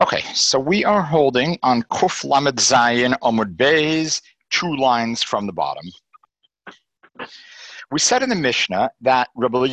Okay, so we are holding on Kuf Lamed Zayin Amud Beis, 2 lines from the bottom. We said in the Mishnah that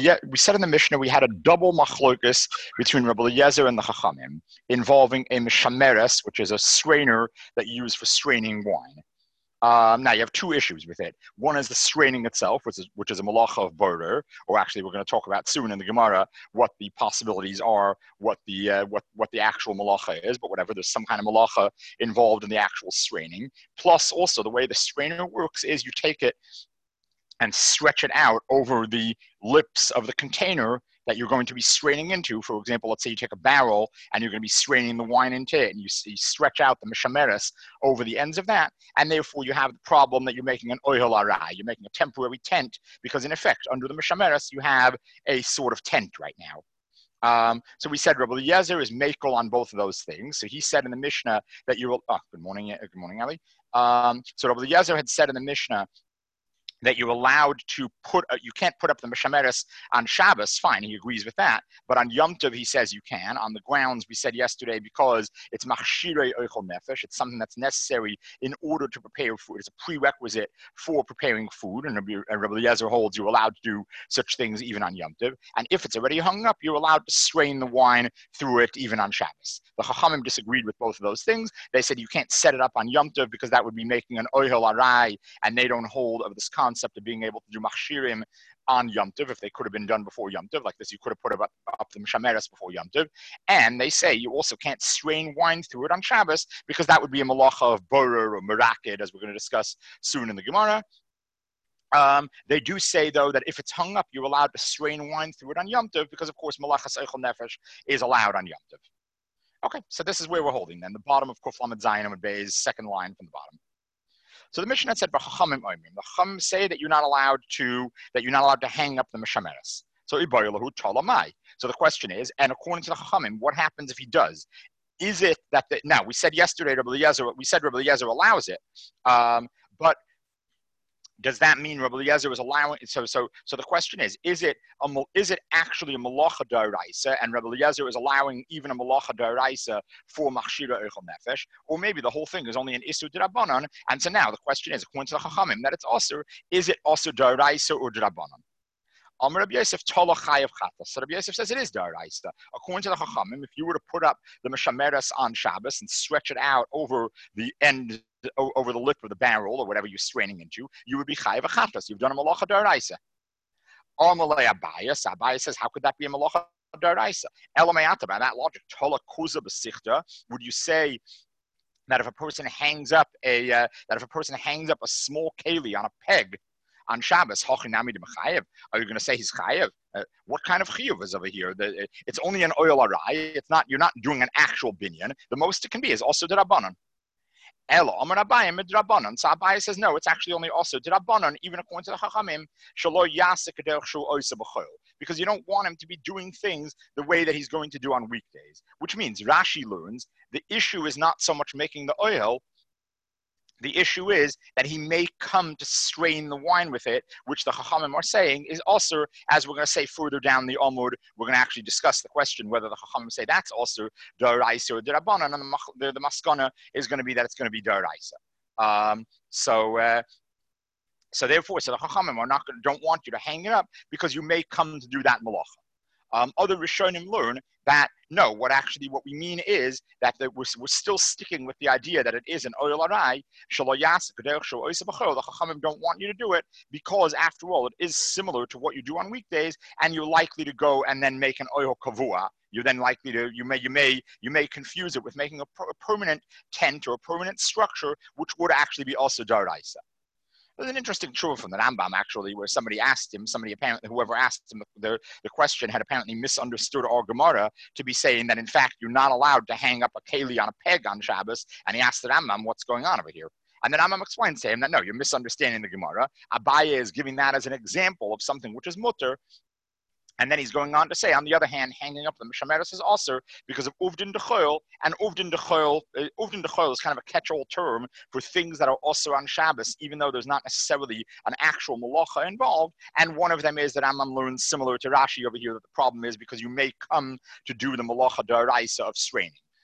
we had a double machlokus between Rabbi Eliezer and the Chachamim involving a mishameres, which is a strainer that you use for straining wine. Now you have 2 issues with it. One is the straining itself, which is a malacha of borer, or actually we're going to talk about soon in the Gemara what the possibilities are, what the actual malacha is. But whatever, there's some kind of malacha involved in the actual straining. Plus, also the way the strainer works is you take it and stretch it out over the lips of the container that you're going to be straining into. For example, let's say you take a barrel and you're going to be straining the wine into it, and you stretch out the mishameres over the ends of that, and therefore you have the problem that you're making an oihel arai, you're making a temporary tent, because in effect, under the mishameres, you have a sort of tent right now. So we said Rabbi Eliezer is makel on both of those things. So he said in the Mishnah that you will, good morning, Ali. So Rabbi Eliezer had said in the Mishnah that you're allowed to you can't put up the mishameres on Shabbos. Fine, he agrees with that. But on Yom Tov, he says you can. On the grounds we said yesterday, because it's machshirei oichel nefesh, it's something that's necessary in order to prepare food. It's a prerequisite for preparing food. And Rabbi Eliezer holds you're allowed to do such things even on Yom Tov. And if it's already hung up, you're allowed to strain the wine through it even on Shabbos. The Chachamim disagreed with both of those things. They said you can't set it up on Yom Tov because that would be making an oihel arai, and they don't hold of this concept of being able to do machshirim on Yom Tov if they could have been done before Yom Tov. Like this, you could have put up the mishameres before Yom Tov. And they say you also can't strain wine through it on Shabbos because that would be a malacha of borer or merakid, as we're going to discuss soon in the Gemara. They do say, though, that if it's hung up, you're allowed to strain wine through it on Yom Tov because, of course, malachas eichel nefesh is allowed on Yom Tov. Okay, so this is where we're holding then, the bottom of Kuf Lamed Zayin Amud Beis, second line from the bottom. So the Mishnah said, the Chachamim say that you're not allowed to hang up the mishameres. So So the question is, and according to the Chachamim, what happens if he does? Is it that now we said yesterday Rabbi Eliezer allows it, but does that mean Rabbi Eliezer is allowing? So the question is it actually a malacha d'oraisa, and Rabbi Eliezer is allowing even a malacha d'oraisa for machshira eichel nefesh, or maybe the whole thing is only an isur d'rabbanan? And so now the question is, according to the Chachamim, that it's also, is it also d'oraisa or d'rabbanan? Rabbi Yosef tola chayav chatas. So Rabbi Yosef says it is d'oraisa. According to the Chachamim, if you were to put up the mishameres on Shabbos and stretch it out over the end, over the lip of the barrel or whatever you're straining into, you would be chayav chatas. You've done a malacha d'oraisa. Amalei Abayas. Abayas says, how could that be a malacha d'oraisa? Elamayata, by that logic, tola kuza b'sichta. Would you say that if a person hangs up a small keli on a peg on Shabbos, are you going to say he's chayev? What kind of chiyuv is over here? It's only an oil arai. It's not. You're not doing an actual binyan. The most it can be is also d'rabbanan. Elo amar Abaye midrabbanan. So Abaye says no. It's actually only also d'rabbanan, even according to the Chachamim. Shelo yasek kederech shu oisa b'chol, because you don't want him to be doing things the way that he's going to do on weekdays. Which means Rashi learns the issue is not so much making the oil. The issue is that he may come to strain the wine with it, which the Chachamim are saying is also, as we're going to say further down the Amud, we're going to actually discuss the question whether the Chachamim say that's also d'oraisa or d'rabbanan, and the maskana is going to be that it's going to be d'oraisa. So therefore, the Chachamim don't want you to hang it up because you may come to do that malacha. Other Rishonim learn that no, what we mean is that we're still sticking with the idea that it is an oil arai. The Chachamim don't want you to do it because, after all, it is similar to what you do on weekdays, and you're likely to go and then make an oil kavua. You're then likely to you may confuse it with making a permanent tent or a permanent structure, which would actually be also d'oraisa. There's an interesting truth from the Rambam, actually, where whoever asked him the question had apparently misunderstood our Gemara to be saying that, in fact, you're not allowed to hang up a keli on a peg on Shabbos, and he asked the Rambam, what's going on over here? And the Rambam explains to him that, no, you're misunderstanding the Gemara. Abaye is giving that as an example of something which is mutter. And then he's going on to say, on the other hand, hanging up the mishameres is also because of uvdin dechoil, and uvdin dechoil is kind of a catch-all term for things that are also on Shabbos, even though there's not necessarily an actual malacha involved. And one of them is that Rambam learns, similar to Rashi over here, that the problem is because you may come to do the malacha d'oraisa of straining.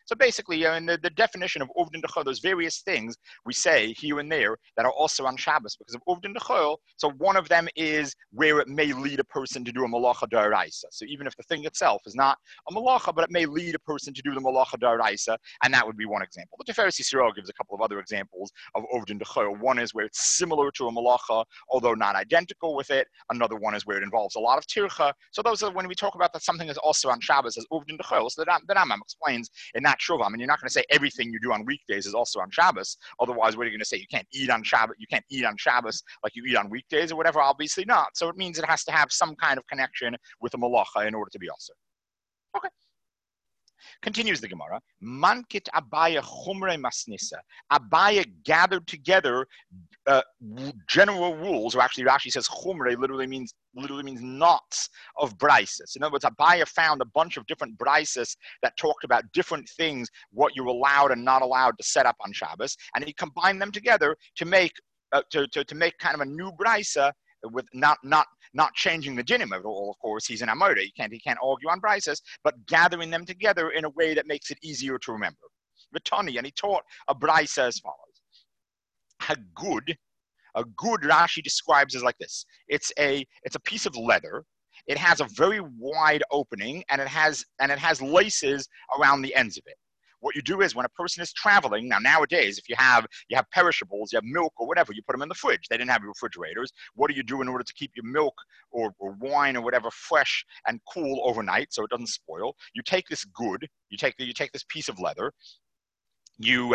So basically, in the definition of Ovdin Dechol, there's various things we say here and there that are also on Shabbos because of Ovdin Dechol. So one of them is where it may lead a person to do a malacha d'oraisa. So even if the thing itself is not a malacha, but it may lead a person to do the malacha d'oraisa, and that would be one example. The Tiferes Yisrael gives a couple of other examples of Ovdin Dechol. One is where it's similar to a malacha, although not identical with it. Another one is where it involves a lot of tircha. So those are when we talk about that something is also on Shabbos as Ovdin Dechol. So the Rambam explains in that Shuvah. I mean, you're not going to say everything you do on weekdays is also on Shabbos. Otherwise, what are you going to say? You can't eat on Shabbos. You can't eat on Shabbos like you eat on weekdays or whatever. Obviously not. So it means it has to have some kind of connection with a malacha in order to be also. Okay. Continues the Gemara. Mankit Abaya Chumre Masnisa. Abaya gathered together general rules, or actually Rashi says Chumre literally means knots of brises. In other words, Abaya found a bunch of different brises that talked about different things, what you're allowed and not allowed to set up on Shabbos, and he combined them together to make kind of a new brisa with not changing the dinim of it all. Of course, he's an Amora. He can't argue on brises, but gathering them together in a way that makes it easier to remember. Vitani, and he taught a brisa as follows. A good Rashi describes as like this. It's a piece of leather. It has a very wide opening, and it has laces around the ends of it. What you do is when a person is traveling, now nowadays, if you have perishables, you have milk or whatever, you put them in the fridge. They didn't have refrigerators. What do you do in order to keep your milk or wine or whatever fresh and cool overnight so it doesn't spoil? You take this you take this piece of leather. You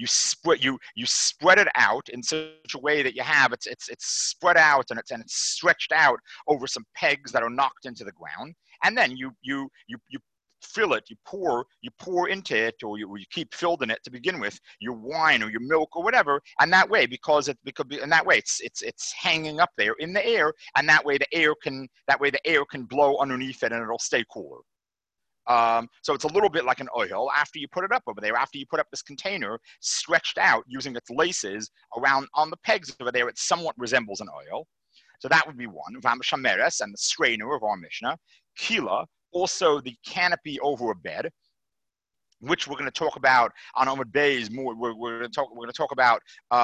spread it out in such a way that you have it's spread out and it's stretched out over some pegs that are knocked into the ground, and then you fill it, you pour into it, or you keep filled in it to begin with your wine or your milk or whatever, and that way it's hanging up there in the air, and that way the air can blow underneath it and it'll stay cooler. So it's a little bit like an oil. After you put it up over there, after you put up this container stretched out using its laces around on the pegs over there, it somewhat resembles an oil. So that would be one. V'hamshameres, and the strainer of our Mishnah. Kila, also the canopy over a bed, which we're going to talk about on Amud Beis more. We're going to talk about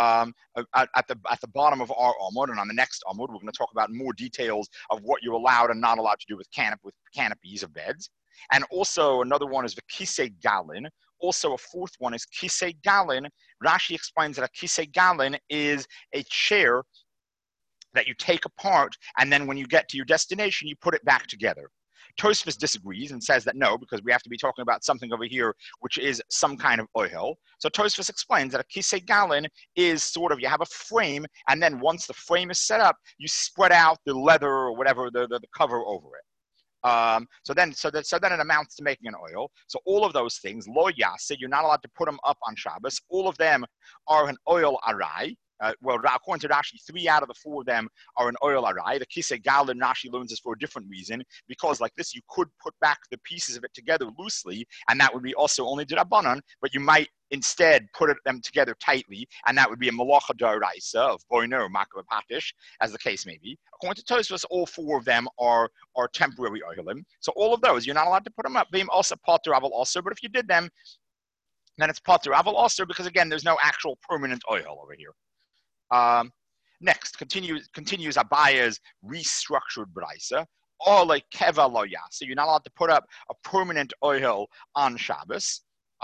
at the bottom of our Amud, and on the next Amud, we're going to talk about more details of what you're allowed and not allowed to do with canopies of beds. And also another one is the Kisei Galin. Also a fourth one is Kisei Galin. Rashi explains that a Kisei Galin is a chair that you take apart, and then when you get to your destination, you put it back together. Tosfos disagrees and says that no, because we have to be talking about something over here which is some kind of oil. So Tosfos explains that a Kisei Galin is sort of, you have a frame, and then once the frame is set up, you spread out the leather or whatever, the cover over it. So then it amounts to making an oil. So all of those things, lo yase, you're not allowed to put them up on Shabbos. All of them are an oil arai. Well, according to Rashi, 3 out of the 4 of them are an oil arai. The Kisei Galin, Rashi learns this for a different reason, because like this, you could put back the pieces of it together loosely, and that would be also only d'Rabbanan, but you might instead put them together tightly, and that would be a malacha d'oraisa of boiner or makabah patish, as the case may be. According to Tosfos, all 4 of them are temporary oilim. So all of those, you're not allowed to put them up. Being also potter aval also, but if you did them, then it's potter aval also, because again, there's no actual permanent oil over here. Next, continues Abaya's restructured brisa. Or like keva loya. So you're not allowed to put up a permanent oil on Shabbos.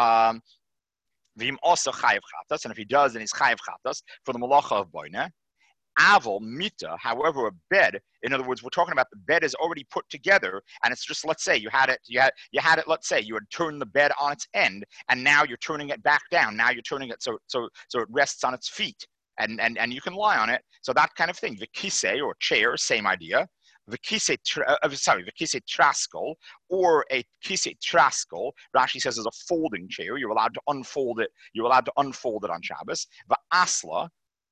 V'im also chayiv chatas, and if he does, then he's chayiv chatas for the malacha of boina. Aval mita, however, a bed. In other words, we're talking about the bed is already put together, and it's just, let's say you had it. Let's say you had turned the bed on its end, and now you're turning it back down. Now you're turning it so it rests on its feet. And you can lie on it. So that kind of thing. The kisei, or chair, same idea. The kisei traskol, or a kisei traskol, Rashi says is a folding chair. You're allowed to unfold it. You're allowed to unfold it on Shabbos. The asla,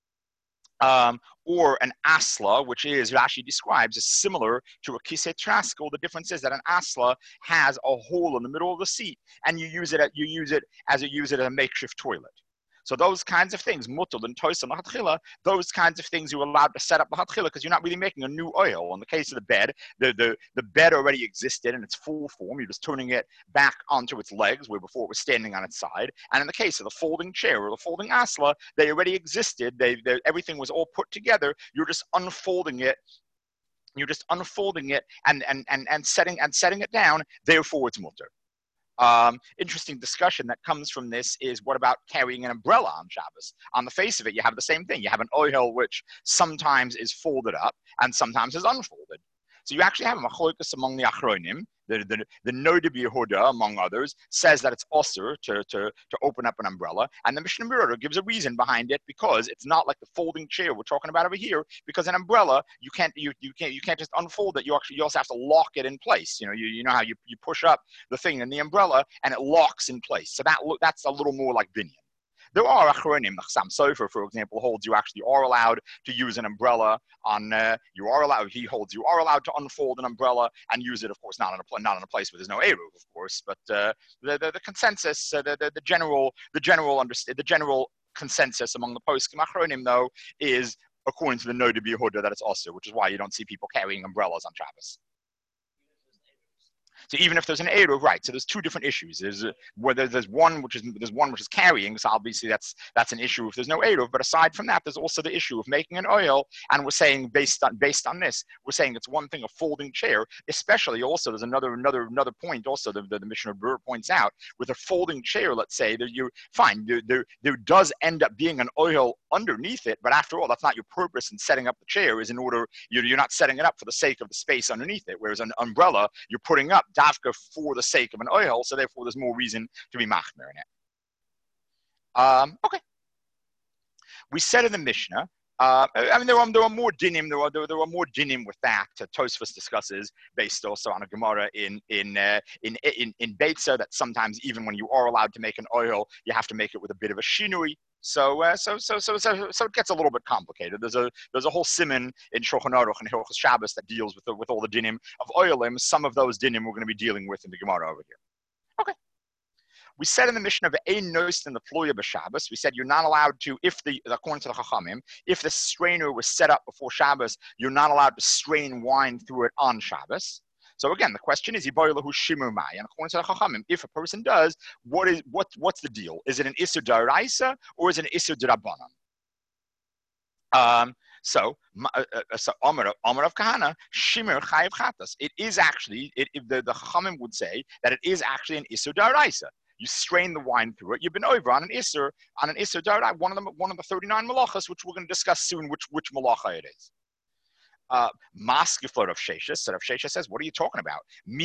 or an asla, which is, Rashi describes, is similar to a kisei traskol. The difference is that an asla has a hole in the middle of the seat, and you use it as a makeshift toilet. So those kinds of things, mutal and toisa lachatchila, those kinds of things you're allowed to set up lachatchila because you're not really making a new oil. In the case of the bed, the bed already existed in its full form. You're just turning it back onto its legs where before it was standing on its side. And in the case of the folding chair or the folding asla, they already existed. Everything was all put together. You're just unfolding it. You're just unfolding it and setting it down. Therefore, it's mutter. Interesting discussion that comes from this is what about carrying an umbrella on Shabbos? On the face of it, you have the same thing. You have an oil which sometimes is folded up and sometimes is unfolded. So you actually have a machlokas among the achronim. The Noda B'Yehuda, among others, says that it's osur to open up an umbrella, and the Mishnah Berurah gives a reason behind it because it's not like the folding chair we're talking about over here. Because an umbrella, you can't just unfold it. You also have to lock it in place. You know how you push up the thing in the umbrella and it locks in place. So that's a little more like binyan. There are achronim, the Chassam Sofer, for example, holds you actually are allowed to use an umbrella on. He holds you are allowed to unfold an umbrella and use it, of course, not in a place where there's no eruv, of course. But the consensus, the general consensus among the poskim achronim, though, is according to the Noda B'Yehuda that it's also, which is why you don't see people carrying umbrellas on Shabbos. So even if there's an eruv, right? So there's two different issues. There's one which is carrying. So obviously that's an issue if there's no eruv. But aside from that, there's also the issue of making an oil. And we're saying based on this, we're saying it's one thing a folding chair. Especially also there's another point. Also the Mishnah Berurah points out with a folding chair. Let's say that there does end up being an oil underneath it. But after all, that's not your purpose in setting up the chair. Is in order you're not setting it up for the sake of the space underneath it. Whereas an umbrella you're putting up davka for the sake of an oil, so therefore there's more reason to be machmer in it. Okay. We said in the Mishnah, there are more dinim. There are more dinim with that. Tosfos discusses based also on a Gemara in Beitza that sometimes even when you are allowed to make an oil, you have to make it with a bit of a shinui. So it gets a little bit complicated. There's a whole siman in Shulchan Aruch and Hilchos Shabbos that deals with all the dinim of oilim. Some of those dinim we're going to be dealing with in the Gemara over here. Okay. We said in the Mishnah of Ein Nost in the Tluya b'Shabbos, we said you're not allowed to, according to the Chachamim, if the strainer was set up before Shabbos, you're not allowed to strain wine through it on Shabbos. So again, the question is, and according to the Chachamim, if a person does, what's the deal? Is it an Isur D'Oraisa or is it an Isur D'Rabbanan? So Amar of Kahana, Shimur Chayiv Chatas. It is actually, the Chachamim would say that it is actually an Isur D'Oraisa. You strain the wine through it. You've been over on an Isur D'Oraisa, one of the 39 malachas, which we're going to discuss soon, which malacha it is. Maskefler of Sheshes. So Rav Sheshes says, what are you talking about?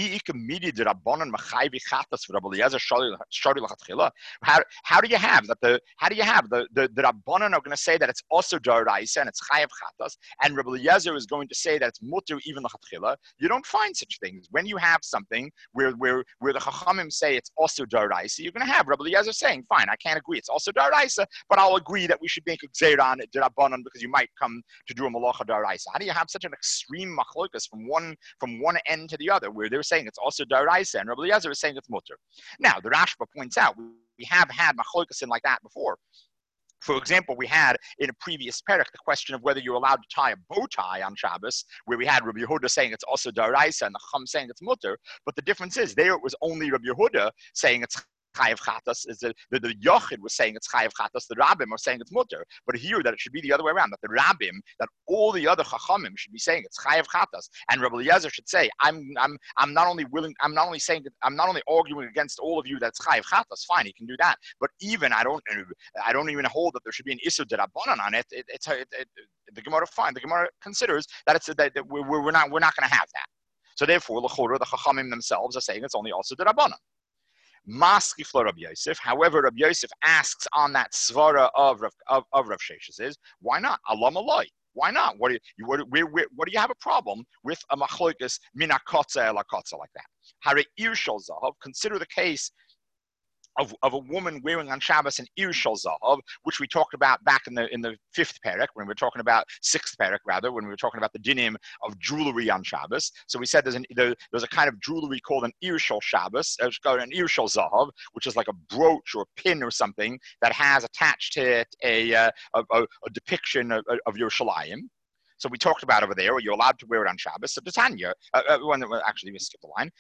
How do you have the Rabbanan are going to say that it's also D'Oraisa and it's Chayav Chatas, and Rabbi Eliezer is going to say that it's Mutter even L'Chatchila? You don't find such things. When you have something where the Chachamim say it's also D'Oraisa, you're going to have Rabbi Eliezer saying, fine, I can't agree, it's also D'Oraisa, but I'll agree that we should make a Gzeira on it D'Rabbanan because you might come to do a Malacha D'Oraisa. How do you have such an extreme machlokas from one end to the other, where they're saying it's also D'Oraisa and Rabbi Eliezer is saying it's mutter? Now, the Rashba points out we have had machlokas in like that before. For example, we had in a previous parak the question of whether you're allowed to tie a bow tie on Shabbos, where we had Rabbi Yehuda saying it's also D'Oraisa and the Chum saying it's mutter. But the difference is there it was only Rabbi Yehuda saying it's Chayav Chatas, is the Yochid was saying it's Chayav Chatas, the Rabbim are saying it's Mutter. But here that it should be the other way around, that the Rabbim, that all the other Chachamim should be saying it's Chayav Chatas, and Rabbi Eliezer should say, I'm not only arguing against all of you that's Chayav Chatas, fine, he can do that. But even I don't even hold that there should be an Isur D'Rabbanan on it. The Gemara the Gemara considers that we're not going to have that. So therefore, the Chachamim themselves are saying it's only also D'Rabbanan. Maskifla Rabbi Yosef. However, Rabbi Yosef asks on that svara of Rav Sheshes is, why not? Alam aloi. Why not? What do you have a problem with a machlokas min hakotza el hakotza like that? Hare ir shel zahav. Consider the case of a woman wearing on Shabbos an irshal zahav, which we talked about back in the fifth parak, when we were talking about sixth parak rather, when we were talking about the dinim of jewelry on Shabbos. So we said there's a kind of jewelry called an irshal Shabbos, called an irshal zahav, which is like a brooch or a pin or something that has attached to it a depiction of Yerushalayim. So we talked about over there, you're allowed to wear it on Shabbos. So Tanya, actually, we skipped the line.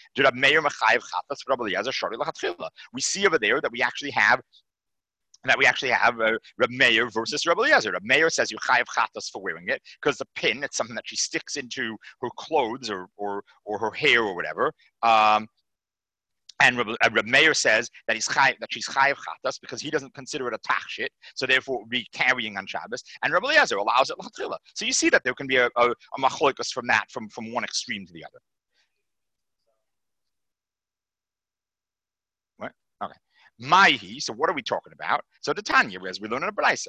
We see over there that we actually have Reb Meir versus Reb Eliezer. Reb Meir says you chayav chatas for wearing it because the pin, it's something that she sticks into her clothes or her hair or whatever. And Reb Meir says that she's chayav chatas because he doesn't consider it a tachshit, so therefore it would be carrying on Shabbos. And Reb Eliezer allows it l'chatchila. So you see that there can be a machlokas from that, from one extreme to the other. What? Okay. Maihi, so what are we talking about? So the Tanya, as we learn in the Braisa,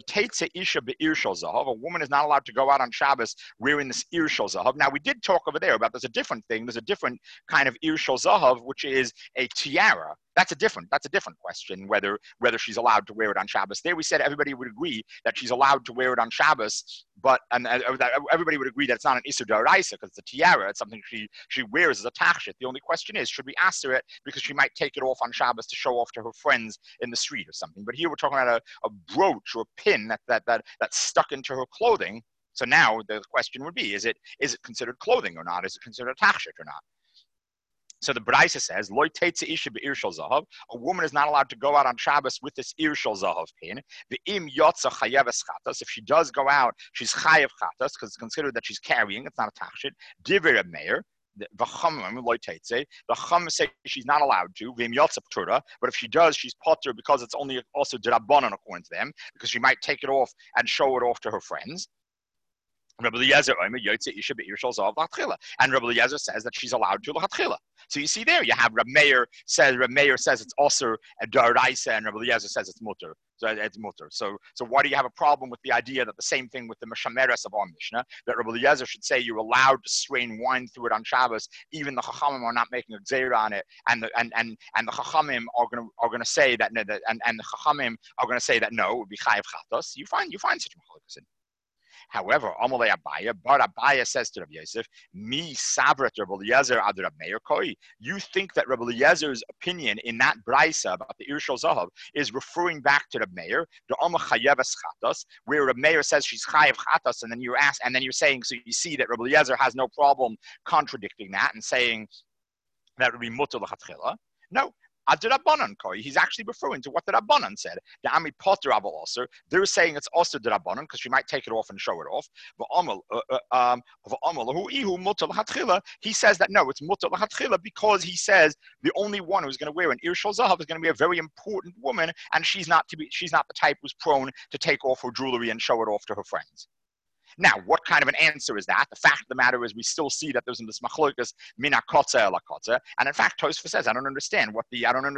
a woman is not allowed to go out on Shabbos wearing this irshal zahav. Now we did talk over there about there's a different thing. There's a different kind of irshal zahav, which is a tiara. That's a different question, whether she's allowed to wear it on Shabbos. There we said everybody would agree that she's allowed to wear it on Shabbos, but everybody would agree that it's not an Isur D'Oraisa because it's a tiara. It's something she wears as a tachshit. The only question is, should we ask her it because she might take it off on Shabbos to show off to her friends in the street or something? But here we're talking about a brooch or a pin that's stuck into her clothing. So now the question would be, is it considered clothing or not? Is it considered a tachshit or not? So the Braisa says, "Lo teitze isha be'irshal zahav." A woman is not allowed to go out on Shabbos with this irshal zahav pin. The im yotza chayeves chatas. If she does go out, she's chayev chatas because it's considered that she's carrying. It's not a tachshit. Divrei Reb Meir. The Chum say she's not allowed to. But if she does, she's potter because it's only also d'Rabbanan according to them, because she might take it off and show it off to her friends. And Rabbi Eliezer says that she's allowed to l'chatchila. So you see there, you have Reb Meir says it's also a d'oraisa, and Rabbi Eliezer says it's mutter. So it's mutter. So why do you have a problem with the idea that the same thing with the Meshameres of our Mishnah, that Rabbi Eliezer should say you're allowed to strain wine through it on Shabbos, even the Chachamim are not making a gzeira on it, and the Chachamim are gonna say that, and the Chachamim are gonna say that no, it would be chayav chatos. You find such a in. However, Amalei Abaya, but Abaya says to Rabbi Yosef, "Mi sabrat Rabbi Eliezer ad Rabbi Meir koi." You think that Rabbi Eliezer's opinion in that brisa about the irshal zahav is referring back to Rabbi Meir, the Amar chayeves chatas, where Rabbi Meir says she's chayev chatas, and then you're saying, so you see that Rabbi Eliezer has no problem contradicting that and saying that would be mutter l'chatchila. No. He's actually referring to what the Rabbanan said. The Ami Potter Aval also, they're saying it's also the Rabbanan because she might take it off and show it off. He says that no, it's mutter l'chatchila because he says the only one who's going to wear an irshal zahav is going to be a very important woman, and she's not the type who's prone to take off her jewelry and show it off to her friends. Now, what kind of an answer is that? The fact of the matter is we still see that there's this machlokas mina kotza ela kotza, and in fact, Tosfos says, I don't understand what is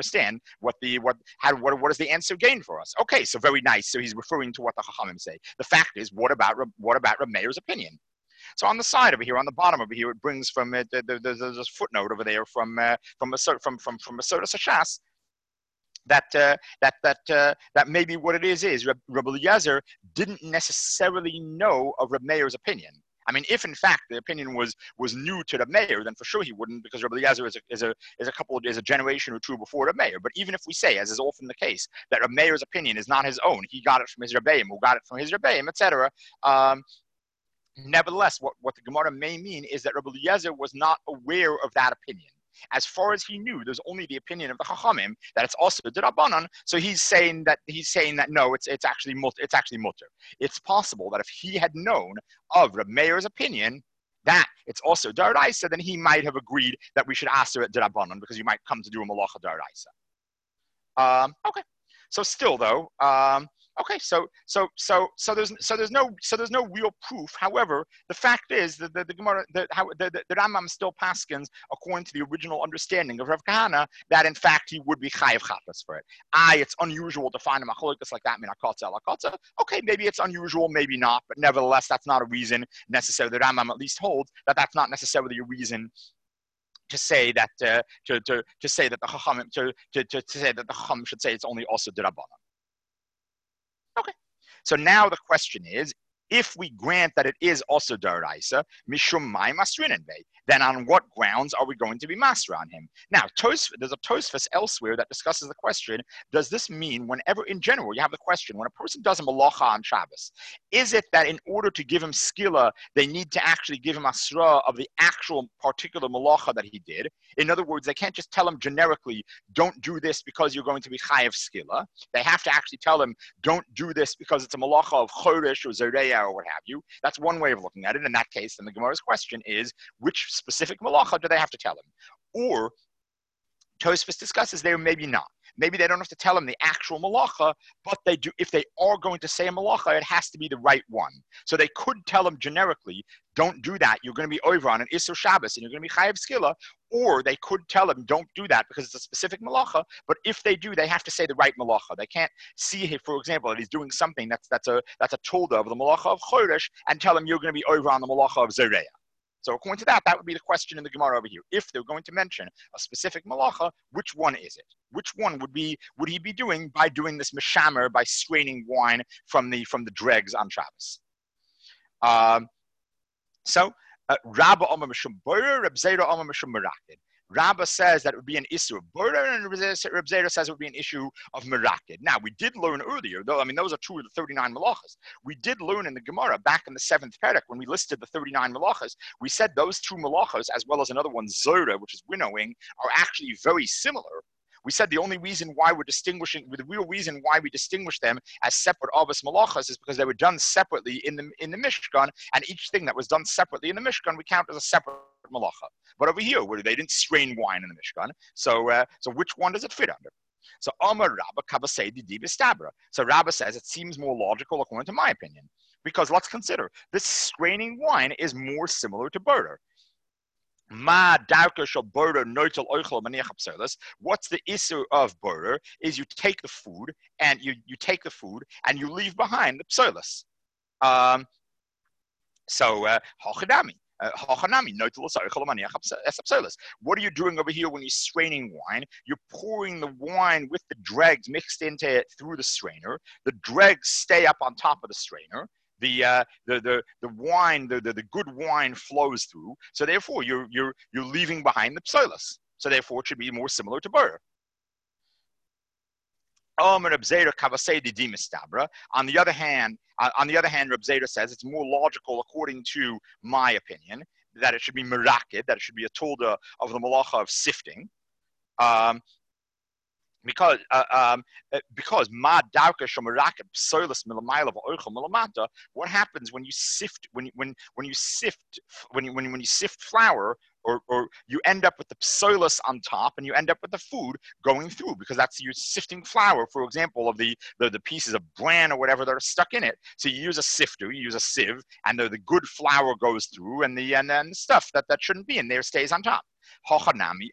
the answer gain for us? Okay, so very nice. So he's referring to what the Chachamim say. The fact is, what about Reb Meir's opinion? So on the side over here, on the bottom over here, it brings from there's a footnote over there from Masorah Shas. That maybe what it is Rabbi Eliezer didn't necessarily know of Reb Meir's opinion. I mean, if in fact the opinion was new to Reb Meir, then for sure he wouldn't, because Rabbi Eliezer is a generation or two before Reb Meir. But even if we say, as is often the case, that Reb Meir's opinion is not his own, he got it from his Rebbeim, who got it from his Rebbeim, etc. Nevertheless, what the Gemara may mean is that Rabbi Eliezer was not aware of that opinion. As far as he knew, there's only the opinion of the Chachamim that it's also d'Rabbanan. So he's saying that no, it's actually mutter. It's possible that if he had known of Reb Meir's opinion that it's also d'oraisa, then he might have agreed that we should ask her at d'Rabbanan because you might come to do a malacha d'oraisa. Okay. So still though, okay, so there's no real proof. However, the fact is that the Gemara, the Rambam still paskins according to the original understanding of Rav Kahana that in fact he would be chayav chatas for it. It's unusual to find a machlokas like that min hakotza el hakotza. Okay, maybe it's unusual, maybe not, but nevertheless, that's not a reason necessarily. The Rambam at least holds that that's not necessarily a reason to say that to say that the Chachamim to say that the Chachamim should say it's only also D'Rabbanan. Okay. So now the question is, if we grant that it is also D'Oraisa, Mishum Mai Masrinin Bey, then on what grounds are we going to be master on him? Now, there's a Tosfos elsewhere that discusses the question, does this mean whenever, in general, you have the question, when a person does a malacha on Shabbos, is it that in order to give him skilla, they need to actually give him asra of the actual particular malacha that he did? In other words, they can't just tell him generically, don't do this because you're going to be chayav skilla. They have to actually tell him, don't do this because it's a malacha of chodesh or zereya or what have you. That's one way of looking at it. In that case, then the Gemara's question is, which specific malacha do they have to tell him? Or Tosfos discusses there, maybe not. Maybe they don't have to tell him the actual malacha, but they do. If they are going to say a malacha, it has to be the right one. So they could tell him generically, don't do that. You're going to be over on an Isser Shabbos and you're going to be chayav skilla. Or they could tell him, don't do that because it's a specific malacha. But if they do, they have to say the right malacha. They can't see, for example, that he's doing something that's a tolda of the malacha of chodesh and tell him you're going to be over on the malacha of zereya. So according to that, that would be the question in the Gemara over here. If they're going to mention a specific malacha, which one is it? Which one would he be doing by doing this mishamer, by straining wine from the dregs on Shabbos? Rabba Omer Mishum Borer, Reb Zera Omer Mishum Merakid. Rabba says that it would be an issue of Borer, and Reb Zera says it would be an issue of Merakid. Now, we did learn earlier, though, those are two of the 39 malachas. We did learn in the Gemara back in the 7th Perek, when we listed the 39 malachas, we said those two malachas, as well as another one, Zora, which is winnowing, are actually very similar. We said the only reason why the real reason why we distinguish them as separate Avos Malachas is because they were done separately in the Mishkan, and each thing that was done separately in the Mishkan we count as a separate Malacha. But over here, where they didn't strain wine in the Mishkan, so which one does it fit under? So Amar Rabba Kabasei Didi Bistabra. So Rabba says it seems more logical according to my opinion, because let's consider this straining wine is more similar to Berder. What's the issue of border is you take the food and you leave behind the psolis. What are you doing over here when you're straining wine? You're pouring the wine with the dregs mixed into it through the strainer. The dregs stay up on top of the strainer. The wine, the good wine flows through. So therefore, you're leaving behind the psolis. So therefore, it should be more similar to burr. On the other hand, Reb Zera says it's more logical, according to my opinion, that it should be merakid, that it should be a tolda of the malacha of sifting. Because ma darka shomerakid psolis milamayla v'oichel milamata. What happens when you sift when you sift flour, or you end up with the psolis on top and you end up with the food going through, because you're sifting flour, for example, of the pieces of bran or whatever that are stuck in it. So you use a sifter, you use a sieve, and the good flour goes through, and then stuff that shouldn't be in there stays on top. The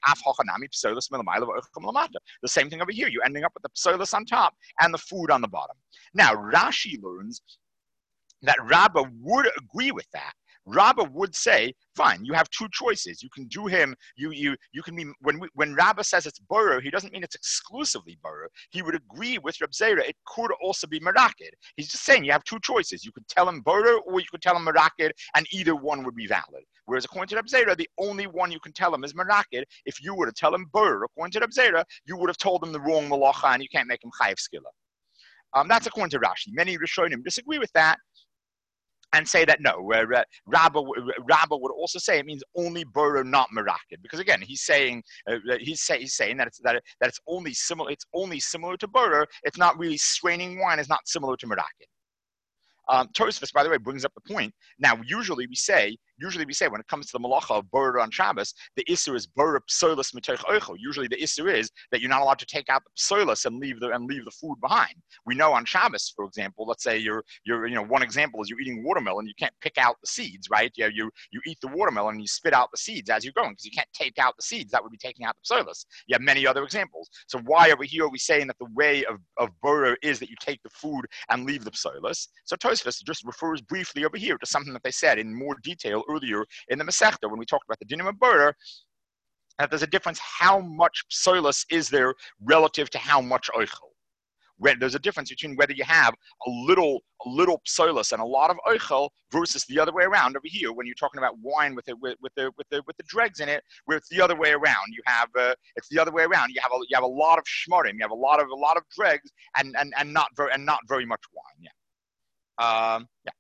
same thing over here. You're ending up with the psolis on top and the food on the bottom. Now, Rashi learns that Rabbah would agree with that. Rabbah would say, fine, you have two choices. You can do him, you can be, when Rabbah says it's Borah, he doesn't mean it's exclusively Borah. He would agree with Reb Zera, it could also be Merakid. He's just saying you have two choices. You could tell him Borah or you could tell him Merakid, and either one would be valid. Whereas according to Reb Zera, the only one you can tell him is Merakid. If you were to tell him Borah, according to Reb Zera, you would have told him the wrong Malacha, and you can't make him Chayiv Skilla. That's according to Rashi. Many Rishonim disagree with that and say that no, Rabbah would also say it means only Borah, not Merakid, because again he's saying that it's only similar. It's only similar to Borah. It's not really straining wine. It's not similar to Merakid. Tosfos, by the way, brings up the point. Now, usually we say when it comes to the malacha of Borah on Shabbos, the issur is Borah psolis mitoch oichel. Usually the issur is that you're not allowed to take out the psolis and leave the food behind. We know on Shabbos, for example, let's say one example is you're eating watermelon, you can't pick out the seeds, right? You eat the watermelon and you spit out the seeds as you're going, because you can't take out the seeds. That would be taking out the psolis. You have many other examples. So why over here are we saying that the way of Borah is that you take the food and leave the psolis? So Tosfos just refers briefly over here to something that they said in more detail earlier in the Masechta when we talked about the dinim of Borah. that there's a difference how much psoilus is there relative to how much oichel. When there's a difference between whether you have a little psoilus and a lot of oichel versus the other way around over here when you're talking about wine with the dregs in it, where it's the other way around. You have it's the other way around. You have a lot of shmarim, you have a lot of dregs and not very much wine. Yeah.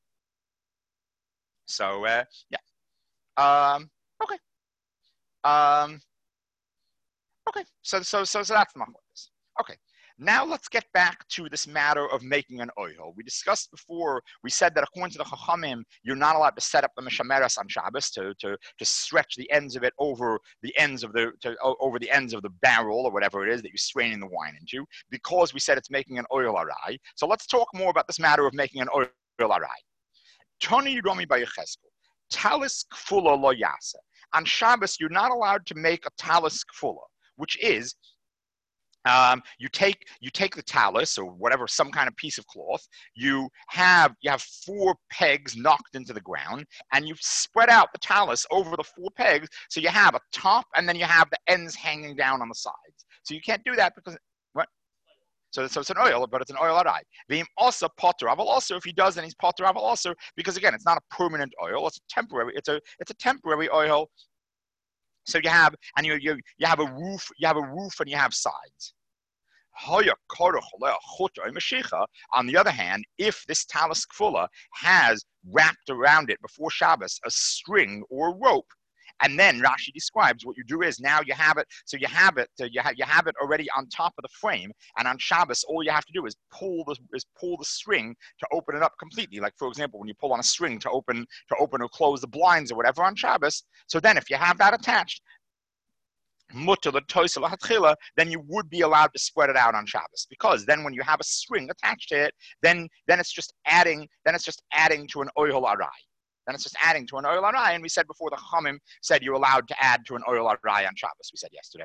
So yeah. Okay. Okay. So that's the machlokes. Okay. Now let's get back to this matter of making an oil. We discussed before, we said that according to the Chachamim, you're not allowed to set up the Meshameres on Shabbos to stretch the ends of it over the ends of the barrel or whatever it is that you're straining the wine into, because we said it's making an oil arai. So let's talk more about this matter of making an oil arai. Toni Romi Bayecheskel, talis kfula lo yasa. On Shabbos, you're not allowed to make a talis kfula, which is you take the talus or whatever, some kind of piece of cloth. You have 4 pegs knocked into the ground, and you spread out the talus over the 4 pegs, so you have a top, and then you have the ends hanging down on the sides. So you can't do that because what? So it's an oil, but it's an oil arai. V'im also potter. Aval also, if he does, then he's potter. Aval also, because again, it's not a permanent oil. It's a temporary. It's a temporary oil. So you have a roof, and you have sides. On the other hand, if this talis kfula has wrapped around it before Shabbos a string or rope, and then Rashi describes what you do is now you have it. So you have it already on top of the frame, and on Shabbos all you have to do is pull the string to open it up completely. Like for example, when you pull on a string to open or close the blinds or whatever on Shabbos. So then, if you have that attached, then you would be allowed to spread it out on Shabbos, because then when you have a string attached to it, then it's just adding to an oil arai. Then it's just adding to an oil arai, and we said before the Chachamim said you're allowed to add to an oil arai on Shabbos. We said yesterday.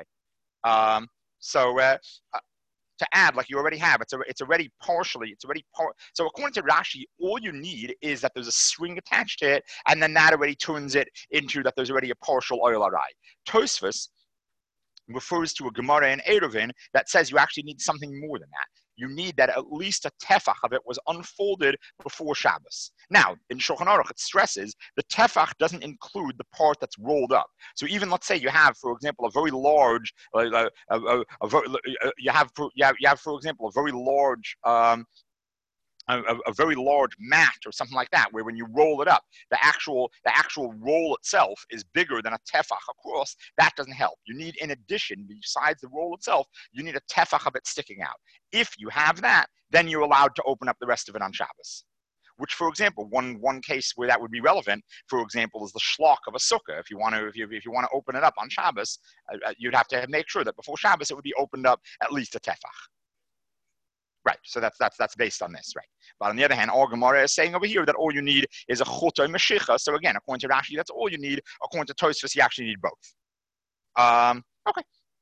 To add, like you already have, it's already partially. So according to Rashi, all you need is that there's a string attached to it, and then that already turns it into that there's already a partial oil arai. Tosfos refers to a Gemara in Eruvin that says you actually need something more than that. You need that at least a tefach of it was unfolded before Shabbos. Now, in Shulchan Aruch, it stresses the tefach doesn't include the part that's rolled up. So even let's say you have, for example, a very large, a very large mat or something like that, where when you roll it up, the actual roll itself is bigger than a tefach across. That doesn't help. You need, in addition, besides the roll itself, you need a tefach of it sticking out. If you have that, then you're allowed to open up the rest of it on Shabbos. Which, for example, one case where that would be relevant, for example, is the shlock of a sukkah. If you want to open it up on Shabbos, you'd have to make sure that before Shabbos it would be opened up at least a tefach. Right, so that's based on this, right? But on the other hand, our Gemara is saying over here that all you need is a chutah mashicha. So again, according to Rashi, that's all you need. According to Tosfos, you actually need both. Okay.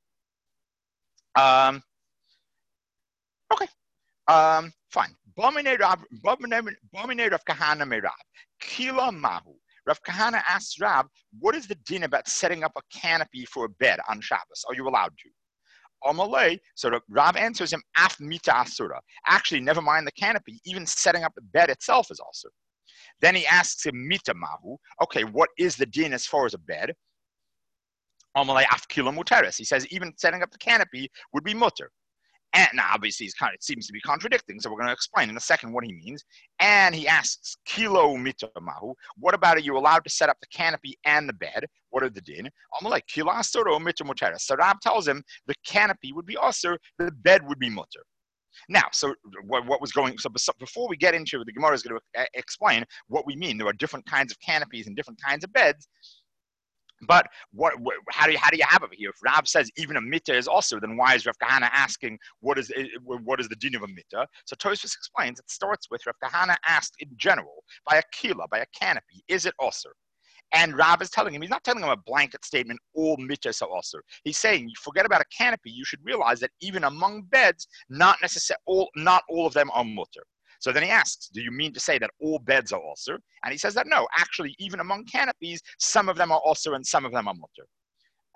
Fine. B'minei Rav Kahana me Rav. Kila mahu. Rav Kahana asks Rav, what is the din about setting up a canopy for a bed on Shabbos? Are you allowed to? Amalei, so Rav answers him, af mita asura. Actually, never mind the canopy, even setting up the bed itself is also. Then he asks him, mita mahu. Okay, what is the din as far as a bed? Amalei af kila muteris. He says even setting up the canopy would be mutter. And now obviously it seems to be contradicting, so we're going to explain in a second what he means. And he asks, kilo mita mahu. What about, are you allowed to set up the canopy and the bed? What are the din? Amalei kila asura mita muteris. So Rav tells him the canopy would be asur, the bed would be mutter. Now, so what was going? So before we get into the Gemara is going to explain what we mean. There are different kinds of canopies and different kinds of beds. But how do you have it here? If Rav says even a mitta is also, then why is Rav Kahana asking what is the din of a mitta? So Tosfos explains it starts with Rav Kahana asked in general by a kila, by a canopy, is it also? And Rav is telling him, he's not telling him a blanket statement, all mittas are also. He's saying, forget about a canopy. You should realize that even among beds, not all of them are mutter. So then he asks, do you mean to say that all beds are also? And he says that no, actually, even among canopies, some of them are also and some of them are mutter.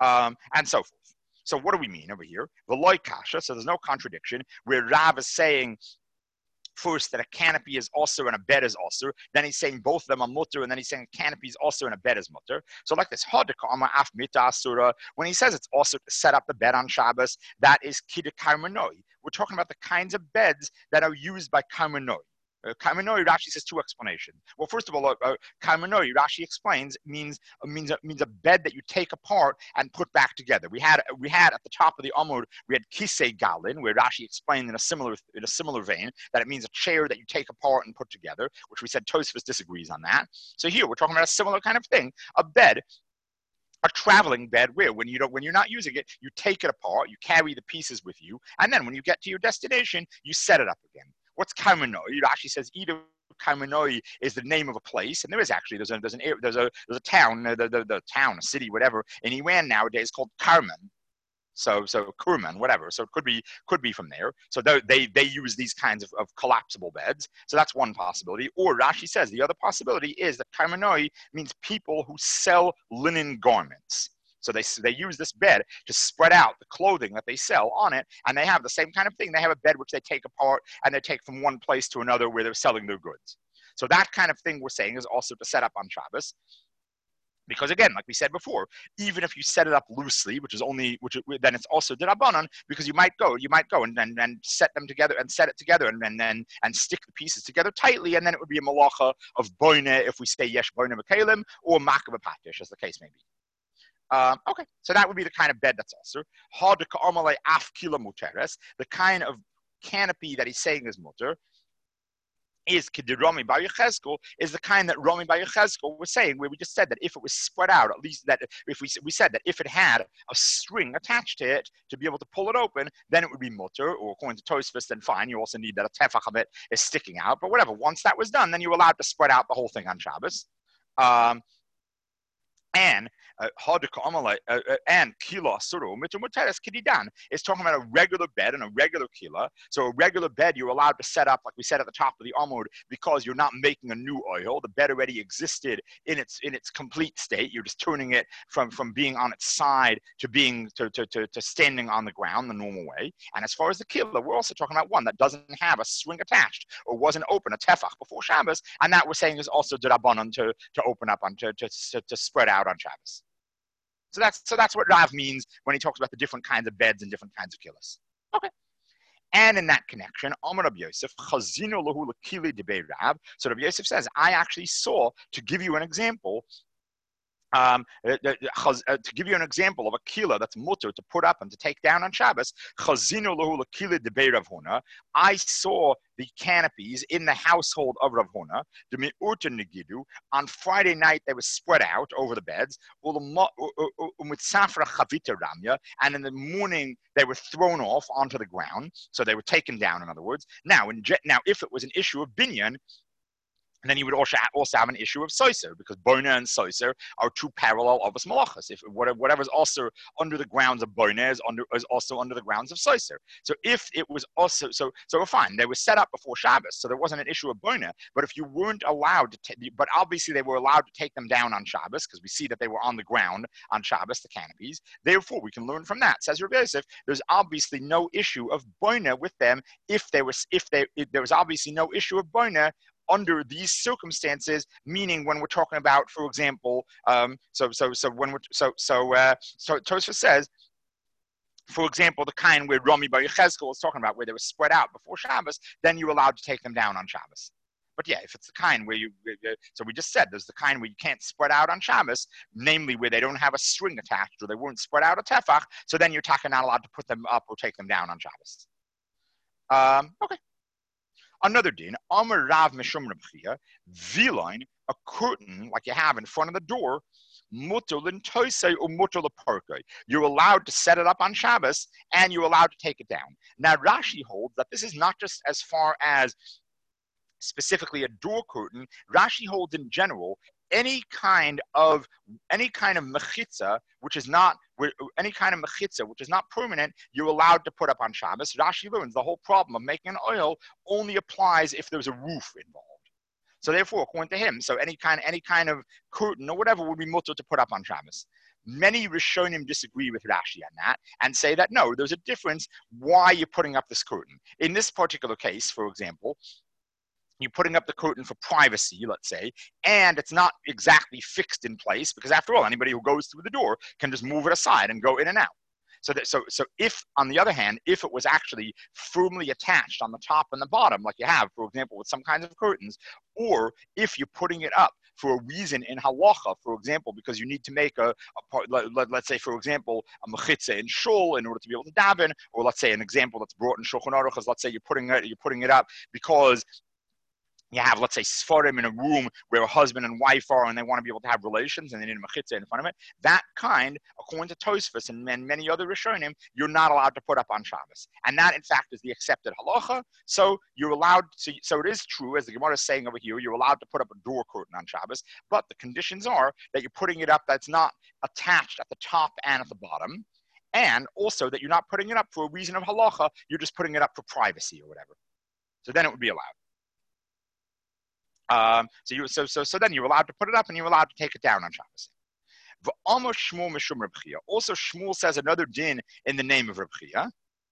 and so forth. So what do we mean over here? V'loi kasha, so there's no contradiction, where Rav is saying first that a canopy is also and a bed is also. Then he's saying both of them are mutter, and then he's saying a canopy is also and a bed is mutter. So like this, when he says it's also to set up the bed on Shabbos, that is kiddush karmanoi. We're talking about the kinds of beds that are used by karmanoi. Karmanoi, Rashi says two explanations. Well, first of all, karmanoi, Rashi explains, means a bed that you take apart and put back together. We had at the top of the Amud, we had kisei galin, where Rashi explained in a similar vein that it means a chair that you take apart and put together, which we said Tosfos disagrees on that. So here we're talking about a similar kind of thing, a bed. A traveling bed where when you're not using it, you take it apart, you carry the pieces with you, and then when you get to your destination, you set it up again. What's Karmanoi? Rashi says either Karmanoi is the name of a place, and there's a town, the town, a city, whatever, in Iran nowadays called Karman. So Kurman, whatever. So it could be from there. So they use these kinds of collapsible beds. So that's one possibility. Or Rashi says the other possibility is that Karmanoi means people who sell linen garments. So they use this bed to spread out the clothing that they sell on it, and they have the same kind of thing. They have a bed which they take apart and they take from one place to another where they're selling their goods. So that kind of thing we're saying is also to set up on Shabbos. Because again, like we said before, even if you set it up loosely, then it's also d'Rabbanan, because you might go and set them together and set it together and stick the pieces together tightly, and then it would be a malacha of boine if we say yesh boine b'kelim, or makav patish, as the case may be. Okay, so that would be the kind of bed that's also the kind of canopy that he's saying is mutter. Is Rami Bar Yechezkel is the kind that Rami Bar Yechezkel was saying, where we just said that if it was spread out, at least that if we said that if it had a string attached to it to be able to pull it open, then it would be mutter, or according to Tosfos, then fine. You also need that a tefach of it is sticking out, but whatever. Once that was done, then you're allowed to spread out the whole thing on Shabbos. And kila suru mitumuteres kididan is talking about a regular bed and a regular kila. So a regular bed you're allowed to set up, like we said at the top of the Amud, because you're not making a new oil. The bed already existed in its complete state. You're just turning it from being on its side to being to standing on the ground the normal way. And as far as the kila, we're also talking about one that doesn't have a string attached or wasn't open, a tefach before Shabbos, and that we're saying is also d'Rabbanan to open up on to spread out on Shabbos. So that's what Rav means when he talks about the different kinds of beds and different kinds of kilas. Okay. And in that connection, Amar Rabbi Yosef, Chazino lahu l'kili debei Rav. So Rabbi Yosef says, I actually saw, to give you an example, to give you an example of a kila that's mutter to put up and to take down on Shabbos, Chazino lahu l'kili debei Rav Huna. I saw the canopies in the household of Rav Huna. On Friday night, they were spread out over the beds. And in the morning, they were thrown off onto the ground. So they were taken down, in other words. Now, if it was an issue of binyan, and then you would also have an issue of soiser, because Bona and soiser are two parallel Avos Malachas. If whatever's also under the grounds of Bona is also under the grounds of soiser. So if it was also so fine, they were set up before Shabbos, so there wasn't an issue of Bona. But if you weren't allowed to, but obviously they were allowed to take them down on Shabbos, because we see that they were on the ground on Shabbos, the canopies. Therefore, we can learn from that. Says Rabbi Yosef, there's obviously no issue of Bona with them if there was obviously no issue of Bona under these circumstances, meaning when we're talking about, for example, Tosfos says, for example, the kind where Rami Bar Yechezkel was talking about, where they were spread out before Shabbos, then you're allowed to take them down on Shabbos. But yeah, if it's the kind where so we just said there's the kind where you can't spread out on Shabbos, namely where they don't have a string attached or they weren't spread out a tefach, so then you're not allowed to put them up or take them down on Shabbos. Okay. Another din, Amar Rav Mishum Reb Chia, Vilain, a curtain like you have in front of the door, mutter l'toisei or mutter l'parkei. You're allowed to set it up on Shabbos and you're allowed to take it down. Now Rashi holds that this is not just as far as specifically a door curtain. Rashi holds in general any kind of mechitza, which is not permanent, you're allowed to put up on Shabbos. Rashi learns the whole problem of making an oil only applies if there's a roof involved. So therefore, according to him, so any kind of curtain or whatever would be mutter to put up on Shabbos. Many Rishonim disagree with Rashi on that and say that no, there's a difference why you're putting up this curtain. In this particular case, for example, you're putting up the curtain for privacy, let's say, and it's not exactly fixed in place because after all, anybody who goes through the door can just move it aside and go in and out. So if, on the other hand, if it was actually firmly attached on the top and the bottom, like you have, for example, with some kinds of curtains, or if you're putting it up for a reason in halacha, for example, because you need to make let's say, for example, a mechitza in shul in order to be able to daven, or let's say an example that's brought in Shulchan Aruch is, let's say you're putting it up because you have, let's say, Sfarim in a room where a husband and wife are and they want to be able to have relations and they need a mechitza in front of it. That kind, according to Tosfos and many other Rishonim, you're not allowed to put up on Shabbos. And that, in fact, is the accepted halacha. So you're allowed to, so it is true, as the Gemara is saying over here, you're allowed to put up a door curtain on Shabbos, but the conditions are that you're putting it up that's not attached at the top and at the bottom, and also that you're not putting it up for a reason of halacha, you're just putting it up for privacy or whatever. So then it would be allowed. So then you're allowed to put it up and you're allowed to take it down on Shabbos. Also, Shmuel says another din in the name of Reb Chia.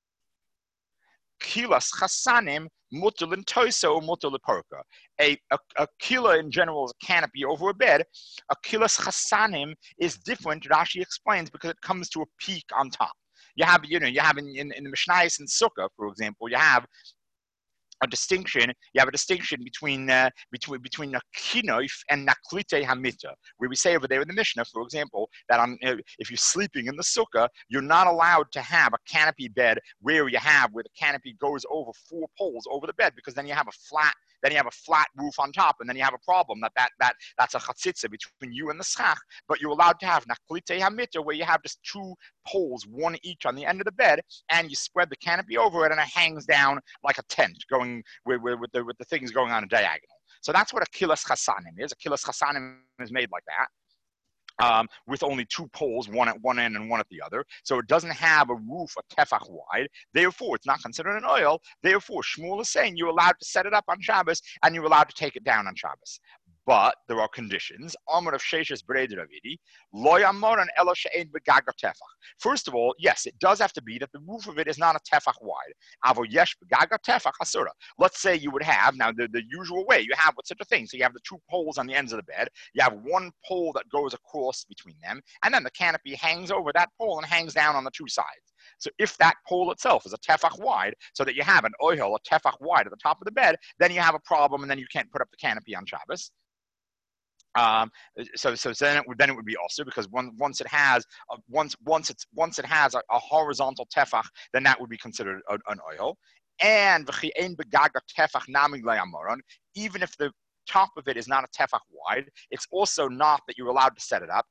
Kilas chasanim mutal toisa mutal porka. A kila in general is a canopy over a bed. A kilas chasanim is different. Rashi explains because it comes to a peak on top. You have in the Mishnayos and Sukkah, for example, you have a distinction. You have a distinction between a kinoif and naklite hamita, where we say over there in the Mishnah, for example, that if you're sleeping in the sukkah, you're not allowed to have a canopy bed where the canopy goes over 4 poles over the bed, because then you have a flat roof on top, and then you have a problem that's a chatzitza between you and the schach. But you're allowed to have naklite hamita, where you have just 2 poles, one each on the end of the bed, and you spread the canopy over it, and it hangs down like a tent, going with the things going on a diagonal. So that's what a kilas chasanim is. A kilas chasanim is made like that, with only 2 poles, one at one end and one at the other. So it doesn't have a roof a tefach wide. Therefore, it's not considered an oil. Therefore, Shmuel is saying you're allowed to set it up on Shabbos and you're allowed to take it down on Shabbos. But there are conditions. First of all, yes, it does have to be that the roof of it is not a tefach wide. Let's say you would have, now the usual way, you have with such a thing. So you have the 2 poles on the ends of the bed. You have 1 pole that goes across between them. And then the canopy hangs over that pole and hangs down on the 2 sides. So if that pole itself is a tefach wide, so that you have an oil, a tefach wide at the top of the bed, then you have a problem, and then you can't put up the canopy on Shabbos. So then it would be also, because once it has a horizontal tefach, then that would be considered an oil. And even if the top of it is not a tefach wide, it's also not that you're allowed to set it up.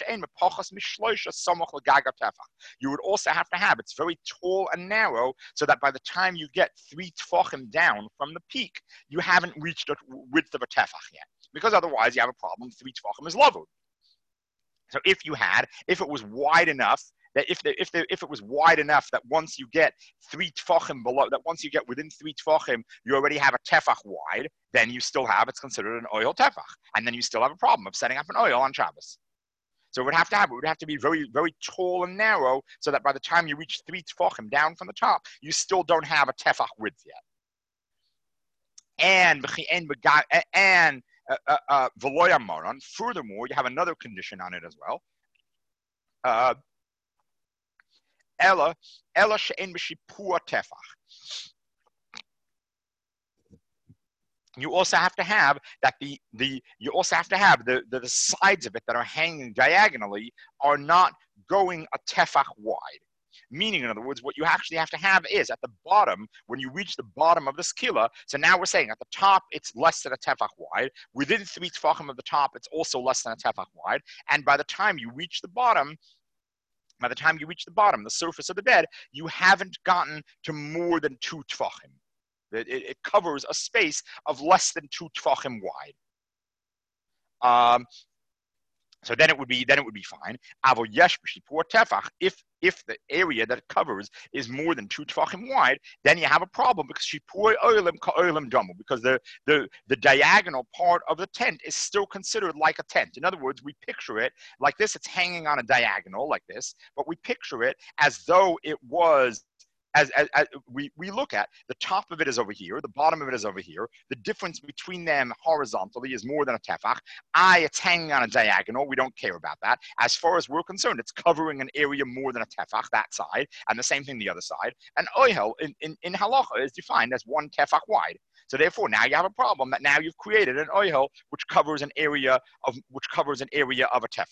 You would also have to have, it's very tall and narrow, so that by the time you get 3 tefachim down from the peak, you haven't reached the width of a tefach yet. Because otherwise you have a problem. 3 tefachim is lavud. So if it was wide enough that if it was wide enough that once you get 3 tefachim below, that once you get within 3 tefachim, you already have a tefach wide, then you still have, it's considered an oil tefach, and then you still have a problem of setting up an oil on Shabbos. So it would have to be very, very tall and narrow, so that by the time you reach 3 tefachim down from the top, you still don't have a tefach width yet. Furthermore, you have another condition on it as well. You also have to have that the sides of it that are hanging diagonally are not going a tefach wide. Meaning, in other words, what you actually have to have is at the bottom, when you reach the bottom of the skila, so now we're saying at the top, it's less than a tefach wide. Within 3 tefachim of the top, it's also less than a tefach wide. And by the time you reach the bottom, the surface of the bed, you haven't gotten to more than 2 tefachim. It covers a space of less than 2 tefachim wide. So then it would be fine. Avo yesh b'shipur tefach. If the area that it covers is more than 2 tefachim wide, then you have a problem because shipur oilim ka oilim damu, because the diagonal part of the tent is still considered like a tent. In other words, we picture it like this. It's hanging on a diagonal like this, but we picture it as though it was as we look at the top of it is over here, the bottom of it is over here. The difference between them horizontally is more than a tefach. It's hanging on a diagonal. We don't care about that. As far as we're concerned, it's covering an area more than a tefach, that side, and the same thing the other side. And oihel in halacha is defined as 1 tefach wide. So therefore, now you have a problem that now you've created an oihel which covers an area of a tefach.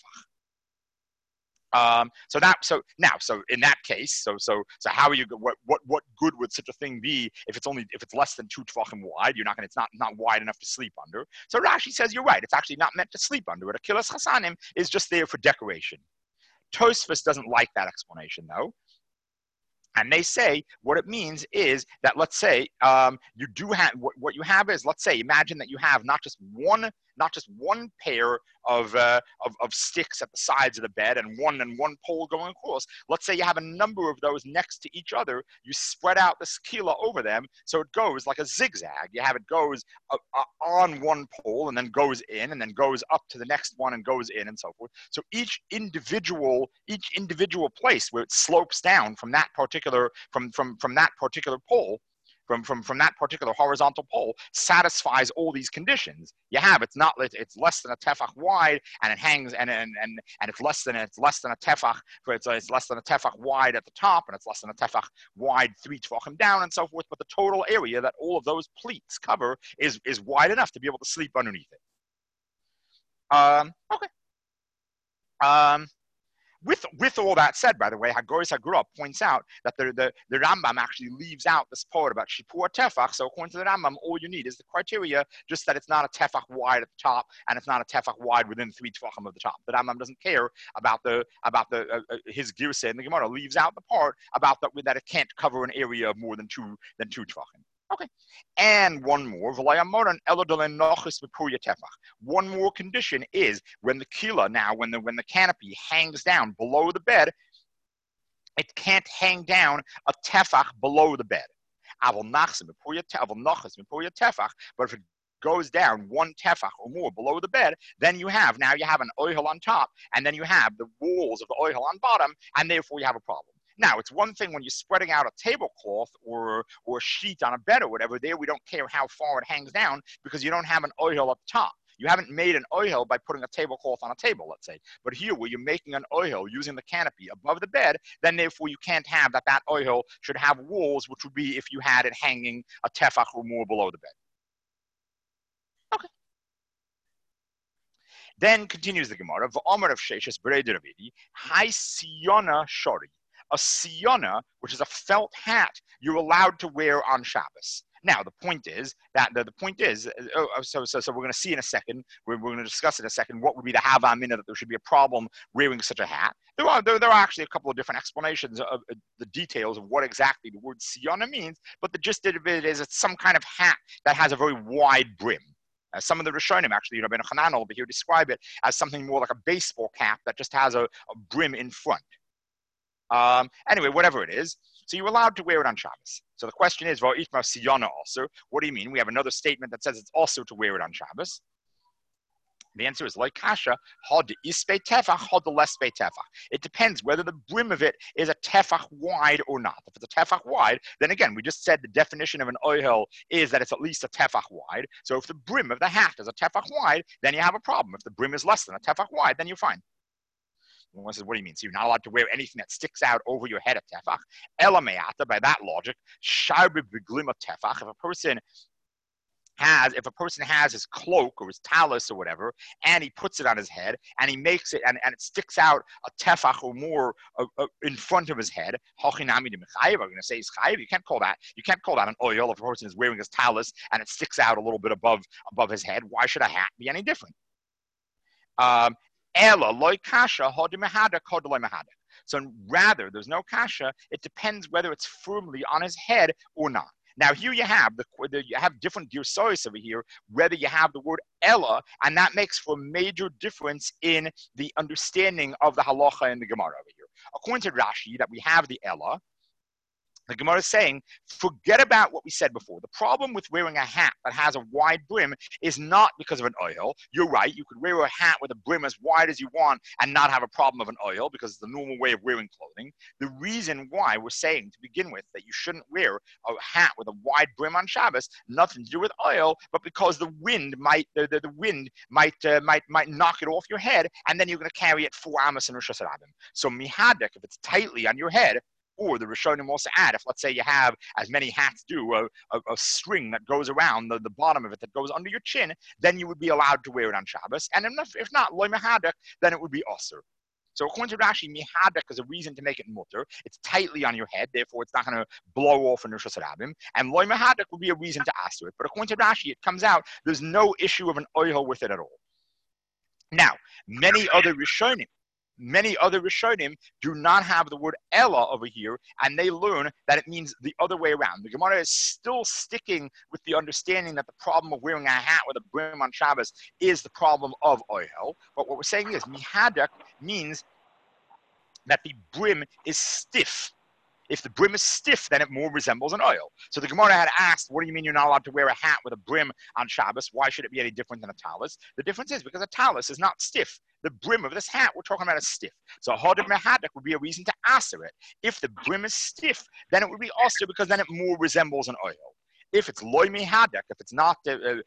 So in that case, so how are you? What good would such a thing be if it's less than 2 tefachim wide? It's not wide enough to sleep under. So Rashi says you're right. It's actually not meant to sleep under. A kilas chasanim is just there for decoration. Tosfos doesn't like that explanation though. And they say what it means is that, let's say you do have what you have is, let's say, imagine that you have not just one pair of sticks at the sides of the bed and one pole going across. Let's say you have a number of those next to each other. You spread out the skila over them, so it goes like a zigzag. You have it goes on one pole and then goes in and then goes up to the next one and goes in and so forth. So each individual place where it slopes down from that particular from that particular pole, from that particular horizontal pole, satisfies all these conditions. It's less than a tefach wide, and it hangs and it's less than a tefach. It's less than a tefach wide at the top, and it's less than a tefach wide 3 tefachim down, and so forth. But the total area that all of those pleats cover is wide enough to be able to sleep underneath it. Okay. With all that said, by the way, Hagoris Hagura points out that the Rambam actually leaves out this part about Shipur Tefach. So according to the Rambam, all you need is the criteria, just that it's not a Tefach wide at the top and it's not a Tefach wide within 3 Tefachim of the top. The Rambam doesn't care about his Girsa, and the Gemara leaves out the part about that it can't cover an area of more than 2 Tefachim. Okay, and one more. One more condition is when the kila, now when the canopy hangs down below the bed, it can't hang down a tefach below the bed. But if it goes down 1 tefach or more below the bed, then you have an oihel on top, and then you have the walls of the oihel on bottom, and therefore you have a problem. Now, it's one thing when you're spreading out a tablecloth or a sheet on a bed or whatever. There, we don't care how far it hangs down because you don't have an oihel up top. You haven't made an oihel by putting a tablecloth on a table, let's say. But here, where you're making an oihel using the canopy above the bed, then therefore you can't have that oihel should have walls, which would be if you had it hanging a tefach or more below the bed. Okay. Then continues the Gemara, V'omer of Sheshes B'rei Deravidi, Hai Siyona Shori. A siyona, which is a felt hat, you're allowed to wear on Shabbos. Now, the point is that so we're going to see in a second, we're going to discuss in a second what would be the hava amina that there should be a problem wearing such a hat. There are actually a couple of different explanations of the details of what exactly the word siyona means, but the gist of it is it's some kind of hat that has a very wide brim. Some of the Rishonim, actually, Ben Hanan over here, describe it as something more like a baseball cap that just has a brim in front. Anyway, whatever it is, so you're allowed to wear it on Shabbos. So the question is, Va'itma Siyana also. What do you mean? We have another statement that says it's also to wear it on Shabbos. The answer is like kasha, had ispe tefach, had the less tefach. It depends whether the brim of it is a tefach wide or not. If it's a tefach wide, then again, we just said the definition of an oihel is that it's at least a tefach wide. So if the brim of the hat is a tefach wide, then you have a problem. If the brim is less than a tefach wide, then you're fine. One says, what do you mean? So you're not allowed to wear anything that sticks out over your head at tefach. Elameata, by that logic, sharbi b'glima tefach. If a person has his cloak or his talus or whatever, and he puts it on his head, and he makes it, and it sticks out a tefach or more in front of his head, hochinami de mechayev, I'm going to say it's chayev. You can't call that an oil if a person is wearing his talus and it sticks out a little bit above his head. Why should a hat be any different? So rather, there's no kasha. It depends whether it's firmly on his head or not. Now here you have you have different girsois over here, whether you have the word ella, and that makes for a major difference in the understanding of the halacha in the Gemara over here. According to Rashi, that we have the ella. The Gemara is saying, forget about what we said before. The problem with wearing a hat that has a wide brim is not because of an oil. You're right, you could wear a hat with a brim as wide as you want and not have a problem of an oil because it's the normal way of wearing clothing. The reason why we're saying to begin with that you shouldn't wear a hat with a wide brim on Shabbos, nothing to do with oil, but because the wind might knock it off your head, and then you're going to carry it 4 amos in Rosh Hashanah. So mihadek, if it's tightly on your head, or the Rishonim also add, if let's say you have, as many hats do, a string that goes around the bottom of it that goes under your chin, then you would be allowed to wear it on Shabbos. And if not, loy mehadek, then it would be osir. So according to Rashi, mihadek is a reason to make it mutter. It's tightly on your head, therefore it's not going to blow off in Rosh Hashanah. And loy mehadek would be a reason to asir it. But according to Rashi, it comes out there's no issue of an oil with it at all. Now, many other Rishonim do not have the word ella over here, and they learn that it means the other way around. The Gemara is still sticking with the understanding that the problem of wearing a hat with a brim on Shabbos is the problem of oil. But what we're saying is, mihadek means that the brim is stiff. If the brim is stiff, then it more resembles an oil. So the Gemara had asked, what do you mean you're not allowed to wear a hat with a brim on Shabbos? Why should it be any different than a talis? The difference is because a talis is not stiff. The brim of this hat we're talking about is stiff. So hodem mehadek would be a reason to aser it. If the brim is stiff, then it would be aser because then it more resembles an oil. If it's loy mehadek, if it's not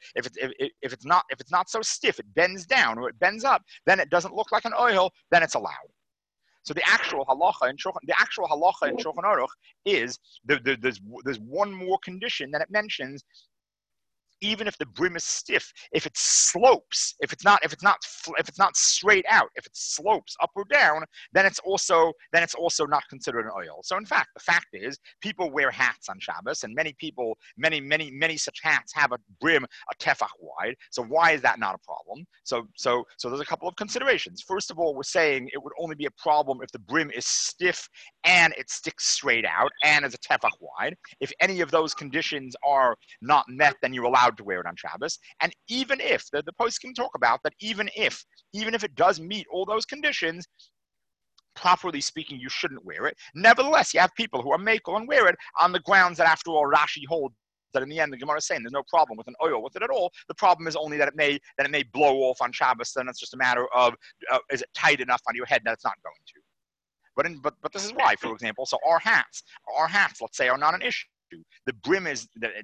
so stiff, it bends down or it bends up, then it doesn't look like an oil, then it's allowed. So the actual halacha in Shulchan Aruch is there's one more condition that it mentions. Even if the brim is stiff, if it slopes, if it's not straight out, if it slopes up or down, then it's also not considered an oil. So in fact, the fact is, people wear hats on Shabbos, and many people, many such hats have a brim a tefach wide. So why is that not a problem? So there's a couple of considerations. First of all, we're saying it would only be a problem if the brim is stiff and it sticks straight out and is a tefach wide. If any of those conditions are not met, then you're allowed to wear it on Shabbos. And even if the poskim talk about that, even if it does meet all those conditions, properly speaking, you shouldn't wear it. Nevertheless, you have people who are makel and wear it on the grounds that, after all, Rashi holds that in the end the Gemara is saying there's no problem with an oil with it at all. The problem is only that it may blow off on Shabbos. Then it's just a matter of is it tight enough on your head that it's not going to. But this is why, for example, so our hats, let's say, are not an issue. The brim is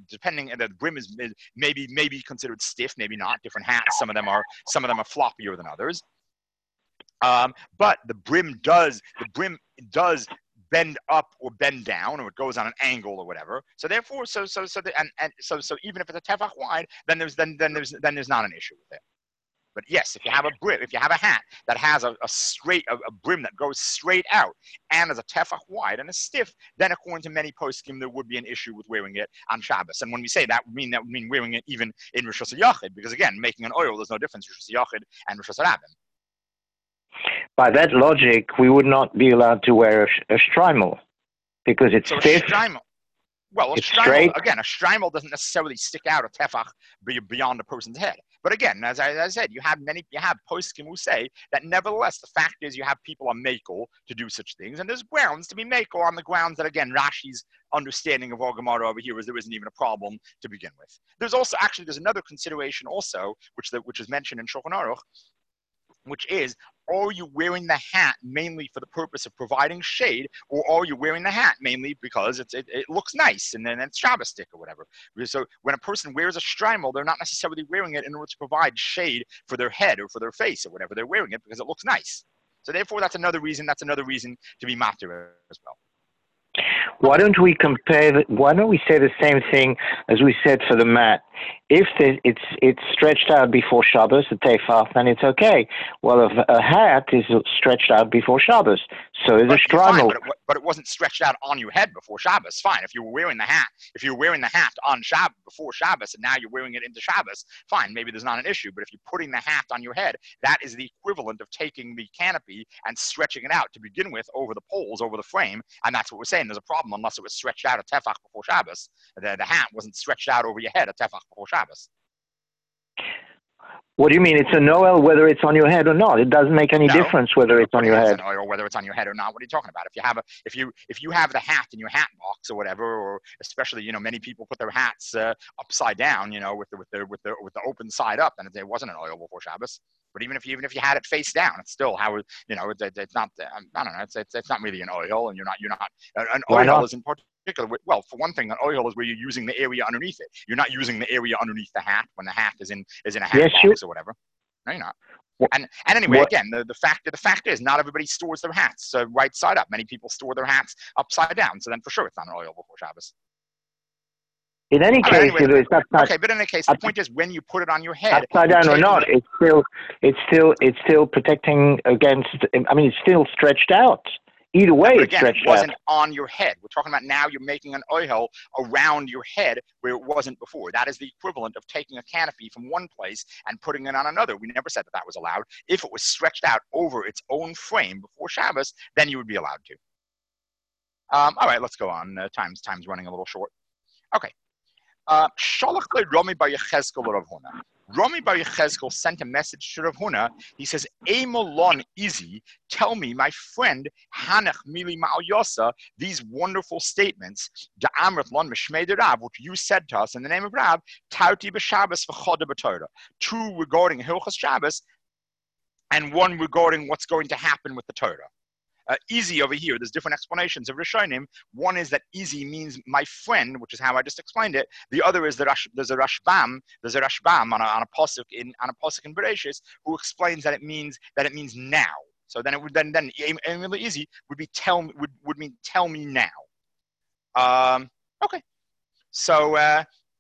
maybe considered stiff, maybe not. Different hats, some of them are floppier than others. But the brim does bend up or bend down, or it goes on an angle or whatever. So therefore, so even if it's a tefach wide, then there's not an issue with it. But yes, if you have a hat that has a brim that goes straight out and is a tefach wide and is stiff, then according to many poskim, there would be an issue with wearing it on Shabbos. And when we say that would mean wearing it even in Rosh Hashanah, because again, making an oil, there's no difference between Rosh Hashanah and Rosh Hashanah. By that logic, we would not be allowed to wear a shtreimel because it's stiff. Well, a shtreimel doesn't necessarily stick out a tefach beyond a person's head. But again, as I said, you have poskim who say that nevertheless, the fact is you have people on makel to do such things, and there's grounds to be makel on the grounds that, again, Rashi's understanding of our Gemara over here is there isn't even a problem to begin with. There's another consideration also, which is mentioned in Shulchan Aruch, which is, are you wearing the hat mainly for the purpose of providing shade, or are you wearing the hat mainly because it looks nice and then it's Shabbos stick or whatever? So when a person wears a shtreimel, they're not necessarily wearing it in order to provide shade for their head or for their face or whatever. They're wearing it because it looks nice. So therefore, that's another reason to be matir as well. Why don't we say the same thing as we said for the mat? If it's stretched out before Shabbos, the tefach, then it's okay. Well, if a hat is stretched out before Shabbos, so is a Fine, shtreimel. but it wasn't stretched out on your head before Shabbos. Fine, if you were wearing the hat, on Shabbos before Shabbos, and now you're wearing it into Shabbos, fine, maybe there's not an issue. But if you're putting the hat on your head, that is the equivalent of taking the canopy and stretching it out to begin with over the poles, over the frame, and that's what we're saying. There's a problem unless it was stretched out a tefach before Shabbos. The hat wasn't stretched out over your head a tefach before Shabbos. What do you mean? It's a Noel whether it's on your head or not. It doesn't make any difference whether it's on your head. Or whether it's on your head or not. What are you talking about? If you have the hat in your hat box or whatever, or especially many people put their hats upside down, with the open side up, and it wasn't an oil before Shabbos. But even if you had it face down, it's still how it's not. I don't know. It's not really an oil, and you're not an oil isn't particular. Well, for one thing, an oil is where you're using the area underneath it. You're not using the area underneath the hat when the hat is in a hat box or whatever. No, you're not. And anyway, again, the fact is, not everybody stores their hats right side up. Many people store their hats upside down. So then, for sure, it's not an oil before Shabbos. In any case, okay. But in any case, the point is, when you put it on your head, upside down or not, it's still protecting against. I mean, it's still stretched out. Either way, it's stretched out. It wasn't on your head. We're talking about now you're making an oil around your head where it wasn't before. That is the equivalent of taking a canopy from one place and putting it on another. We never said that was allowed. If it was stretched out over its own frame before Shabbos, then you would be allowed to. All right, let's go on. Time's running a little short. Okay. Shalach le Rami bar Yechezkel Rav Huna. Rami bar Yechezkel sent a message to Rav Huna. He says, Eimolon Izi, tell me, my friend, Hanach Mili Ma'al Yosa, these wonderful statements, Da'amrit Lon Mishmei de Rav, which you said to us in the name of Rav, Tauti b'Shabbos v'choda b'Torah. 2 regarding Hilchos Shabbos, and 1 regarding what's going to happen with the Torah. Easy over here, there's different explanations of Rishonim. One is that easy means my friend, which is how I just explained it. The other is that there's a Rashbam on a pasuk in Bereshis who explains that it means now. So then it would then easy would be would mean tell me now. Okay, so.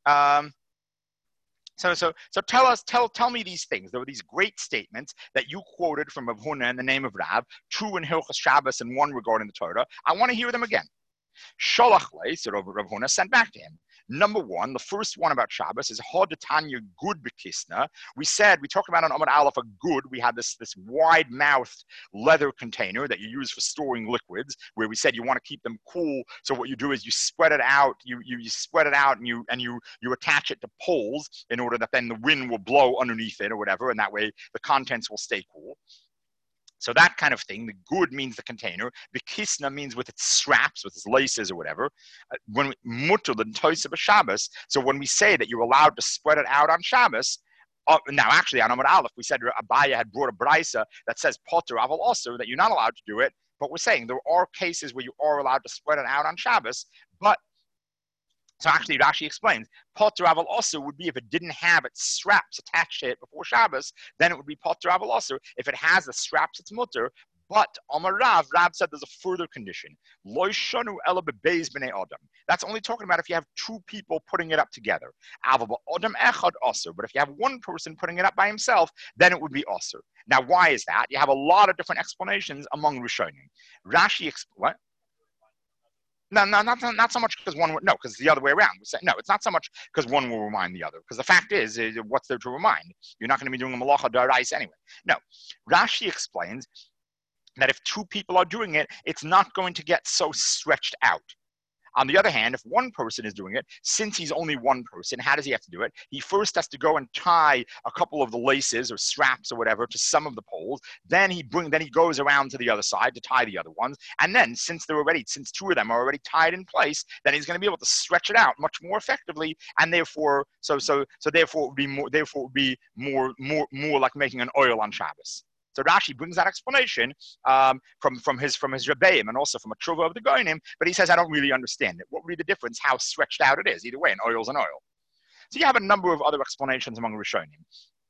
So tell me these things. There were these great statements that you quoted from Rav Huna in the name of Rav, 2 in Hilchos Shabbos and 1 regarding the Torah. I want to hear them again. Sholach le, so Rav Huna sent back to him. Number 1, the first one about Shabbos is Hodetanya Gud Bekisna. We talked about on Amud Aleph a good. We had this wide-mouthed leather container that you use for storing liquids, where we said you want to keep them cool. So what you do is you spread it out. You spread it out and you attach it to poles in order that then the wind will blow underneath it or whatever, and that way the contents will stay cool. So that kind of thing. The good means the container. The kisna means with its straps, with its laces or whatever. When mutter the toisa b'Shabbos. So when we say that you're allowed to spread it out on Shabbos, now actually on Amud Aleph we said Abaya had brought a brisa that says potter aval also that you're not allowed to do it. But we're saying there are cases where you are allowed to spread it out on Shabbos, but. So actually, Rashi explains, Potter Aval also would be if it didn't have its straps attached to it before Shabbos, then it would be Potter Aval also. If it has the straps, it's mutter. But Amar Rav said there's a further condition. Lo shanu ela bebeis b'nei adam. That's only talking about if you have 2 people putting it up together. Aval ba'adam echad also. But if you have 1 person putting it up by himself, then it would be also. Now, why is that? You have a lot of different explanations among Rishonim. Rashi what? No, not so much because because the other way around. We say, no, it's not so much because one will remind the other. Because the fact is, what's there to remind? You're not going to be doing a malacha d'oraisa anyway. No, Rashi explains that if 2 people are doing it, it's not going to get so stretched out. On the other hand, if 1 person is doing it, since he's only 1 person, how does he have to do it? He first has to go and tie a couple of the laces or straps or whatever to some of the poles. Then he goes around to the other side to tie the other ones. And then since 2 of them are already tied in place, then he's going to be able to stretch it out much more effectively. And therefore, therefore it would be more like making an oil on Shabbos. So Rashi brings that explanation from his Rebbeim and also from a Tshuva of the Goyim, but he says, I don't really understand it. What would be the difference, how stretched out it is? Either way, an oil's an oil. So you have a number of other explanations among Rishonim.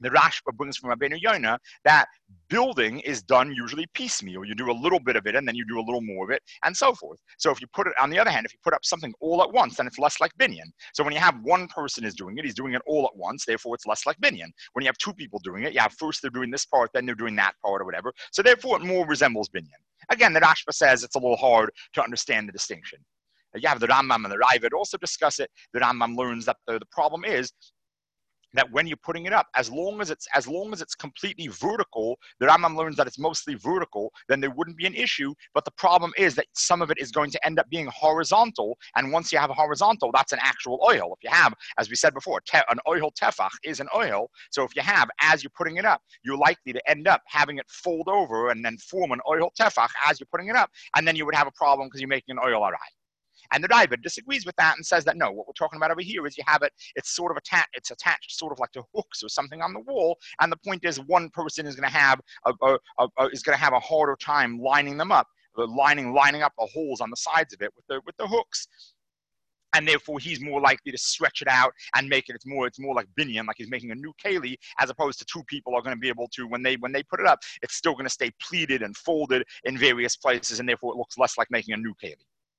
The Rashba brings from Rabbeinu Yonah that building is done usually piecemeal. You do a little bit of it and then you do a little more of it and so forth. So if you put it, on the other hand, if you put up something all at once, then it's less like binyan. So when you have one person is doing it, he's doing it all at once, therefore it's less like binyan. When you have two people doing it, you have first they're doing this part, then they're doing that part or whatever. So therefore it more resembles binyan. Again, the Rashba says it's a little hard to understand the distinction. You have the Rambam and the Raavad also discuss it. The Rambam learns that the problem is that when you're putting it up, as long as it's completely vertical, the Rambam learns that it's mostly vertical, then there wouldn't be an issue. But the problem is that some of it is going to end up being horizontal, and once you have a horizontal, that's an actual oil. If you have, as we said before, an oil tefach is an oil. So if you have, as you're putting it up, you're likely to end up having it fold over and then form an oil tefach as you're putting it up, and then you would have a problem because you're making an oil arai. And the Raavad disagrees with that and says that no, what we're talking about over here is you have it, it's sort of attached sort of like to hooks or something on the wall. And the point is one person is going to have a harder time lining them up, lining up the holes on the sides of it with the hooks. And therefore, he's more likely to stretch it out and make it. It's more like binyan, like he's making a new keli, as opposed to two people are going to be able to when they put it up. It's still going to stay pleated and folded in various places, and therefore it looks less like making a new keli.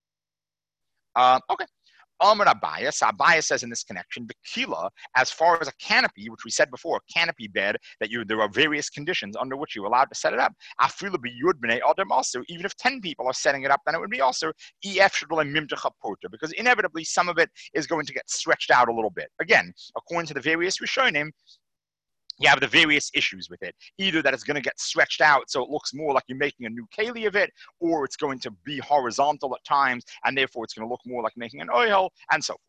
Okay. Amar Abaye. So Abaye says in this connection, the kila, as far as a canopy, which we said before, a canopy bed, that there are various conditions under which you're allowed to set it up. Afilu b'yud b'nei adam also, even if 10 people are setting it up, then it would be also because inevitably some of it is going to get stretched out a little bit. Again, according to the various Rishonim, you have the various issues with it. Either that it's going to get stretched out so it looks more like you're making a new keli of it, or it's going to be horizontal at times, and therefore it's going to look more like making an oil, and so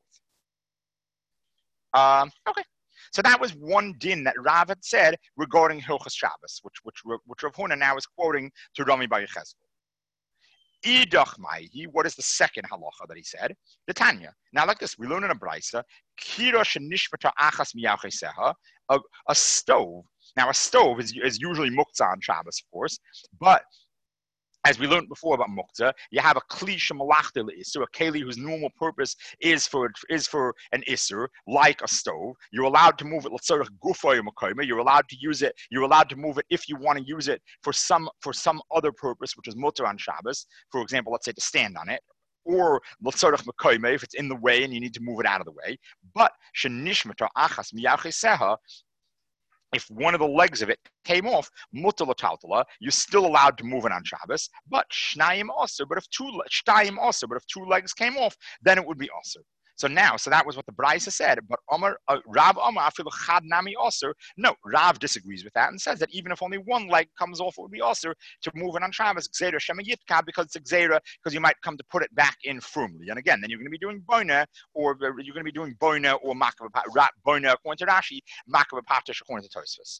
forth. Okay. So that was one din that Rav had said regarding Hilchos Shabbos, which Rav Huna now is quoting to Rami Bar Yechezkel. Idach Maihi, what is the second halacha that he said? The Tanya. Now, like this, we learn in a brisa, Kira shenishmata achas miyacheseha, a stove. Now, a stove is usually muktzah on Shabbos, of course, but as we learned before about muktzah, you have a kli shemalachta l'isur, a keli whose normal purpose is for an isur, like a stove. You're allowed to move it l'tzorech gufoy makoma. You're allowed to use it. You're allowed to move it if you want to use it for some other purpose, which is mutter on Shabbos. For example, let's say to stand on it, or l'tzorech makoma if it's in the way and you need to move it out of the way. But shenishmata achas miyacheseha, if one of the legs of it came off, mutar l'taltala, you're still allowed to move it on Shabbos. But shnayim also. But if two legs came off, then it would be also. So that was what the Brisa said. But Rav Amar afilu chad nami also. No, Rav disagrees with that and says that even if only one leg comes off, it would be also to move it on Shabbos. Gzeira shema yitka, because it's a gzeira, because you might come to put it back in firmly. And again, then you're going to be doing boina, or you're going to be doing boina or makav boina according to Rashi, makav patish according to Tosfos.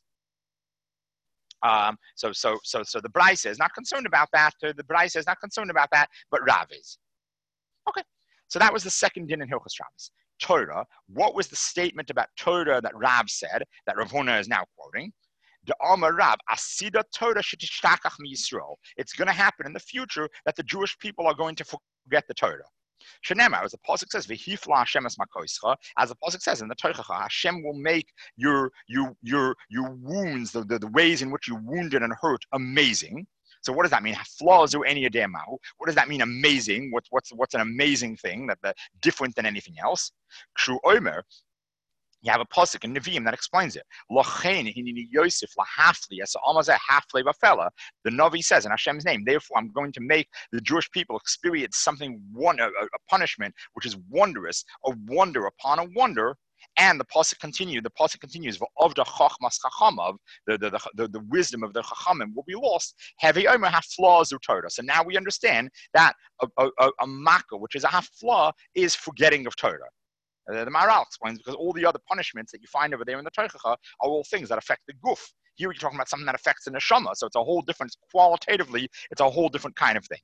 So the Brisa is not concerned about that. The Brisa is not concerned about that, but Rav is. Okay. So that was the second din in Hilchos Shabbos. Torah. What was the statement about Torah that Rav said, that Rav Huna is now quoting? The Amar Rav, Asida Torah shetishtachach mi-Yisrael. It's going to happen in the future that the Jewish people are going to forget the Torah. Shenema, as the pasuk says, "V'hifla Hashem es makoischa," as the pasuk says in the Torah, Hashem will make your wounds, the ways in which you wounded and hurt, amazing. So what does that mean? Flaws or any ademau. What does that mean? Amazing. What's an amazing thing that different than anything else? Kshu omer. You have a pasuk in Nevi'im that explains it. Lochein hinini Yosef lahafli as almazeh hafle bafela. The Navi says in Hashem's name, therefore I'm going to make the Jewish people experience something, a punishment which is wondrous, a wonder upon a wonder. And the pasuk continues. Of the chachmas chachamav, the wisdom of the chachamim will be lost. Heavy omer hafla zu Torah. So now we understand that a makkah, which is a hafla, is forgetting of Torah. The Maharal explains because all the other punishments that you find over there in the Torah are all things that affect the guf. Here you're talking about something that affects the neshama. So it's a whole different, qualitatively, it's a whole different kind of thing.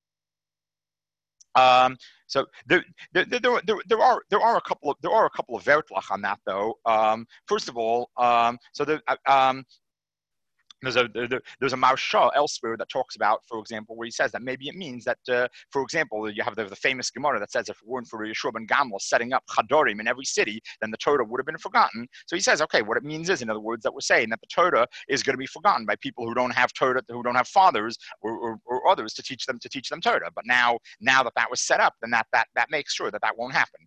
So there are a couple of vertlach on that though. First of all, there's a Maharsha elsewhere that talks about, for example, where he says that maybe it means that, for example, you have the famous Gemara that says if it weren't for Yeshua ben Gamliel setting up Chadorim in every city, then the Torah would have been forgotten. So he says, okay, what it means is, in other words, that we're saying that the Torah is going to be forgotten by people who don't have Torah, who don't have fathers or others to teach them Torah. But now that was set up, then that makes sure that won't happen.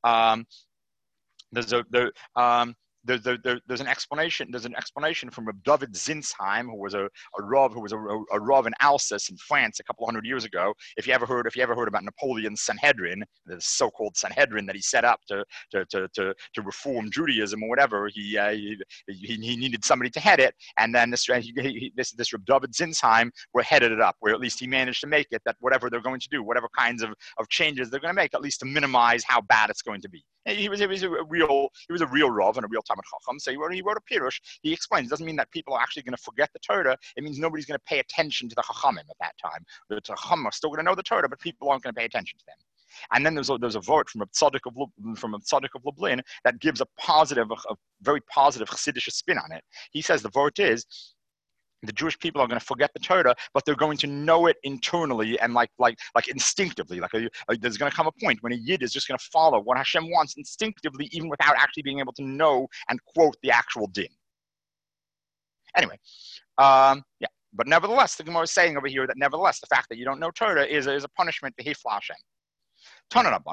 There's an explanation. There's an explanation from Reb David Zinsheim, who was a rav in Alsace in France a couple hundred years ago. If you ever heard about Napoleon's Sanhedrin, the so-called Sanhedrin that he set up to reform Judaism or whatever, he needed somebody to head it, and then this Reb David Zinsheim headed it up, where at least he managed to make it that whatever they're going to do, whatever kinds of changes they're going to make, at least to minimize how bad it's going to be. He was a real rav and a real Talmid Chacham. So he wrote a pirush. He explains, it doesn't mean that people are actually going to forget the Torah. It means nobody's going to pay attention to the Chachamim at that time. The Chacham are still going to know the Torah, but people aren't going to pay attention to them. And then there's a vort from a tzaddik of Lublin that gives a very positive Chassidish spin on it. He says the vort is, the Jewish people are going to forget the Torah, but they're going to know it internally and like instinctively. There's going to come a point when a Yid is just going to follow what Hashem wants instinctively, even without actually being able to know and quote the actual din. Anyway, yeah. But nevertheless, the Gemara is saying over here that nevertheless, the fact that you don't know Torah is a punishment to Hifla Hashem. When the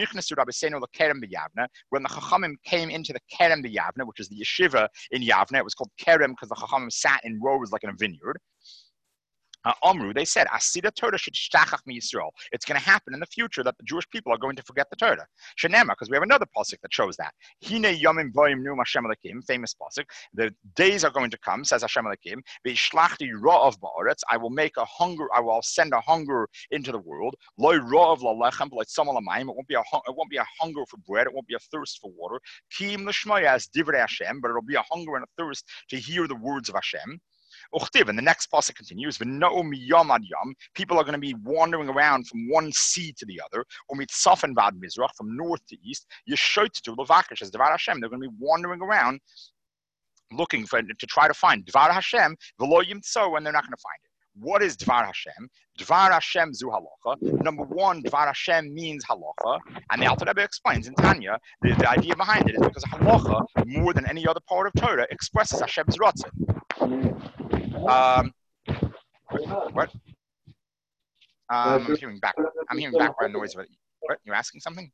Chachamim came into the Kerem B'Yavne, which is the yeshiva in Yavne, it was called Kerem because the Chachamim sat in rows like in a vineyard. Omru, they said, Asida Torah should shtachach mi Yisrael. It's going to happen in the future that the Jewish people are going to forget the Torah. Shenema, because we have another pasuk that shows that. Hine yomim voyim num Hashem Elokim, famous pasuk. The days are going to come, says Hashem Elokim. Ve'ishlachti ra'av ba'aretz. I will send a hunger into the world. Loi ra'av lalechem, like some alamayim. It won't be a hunger for bread. It won't be a thirst for water. Kim l'shmaya as divrei Hashem, but it'll be a hunger and a thirst to hear the words of Hashem. And the next pasuk continues, people are going to be wandering around from one sea to the other, from north to east. They're going to be wandering around looking to try to find Dvar Hashem, and they're not going to find it. What is Dvar Hashem? Dvar Hashem zu halacha. Number one, Dvar Hashem means halacha, and the Alter Rebbe explains in Tanya the idea behind it is because halacha, more than any other part of Torah, expresses Hashem's ratzon. What? I'm hearing background noise. What? You're asking something?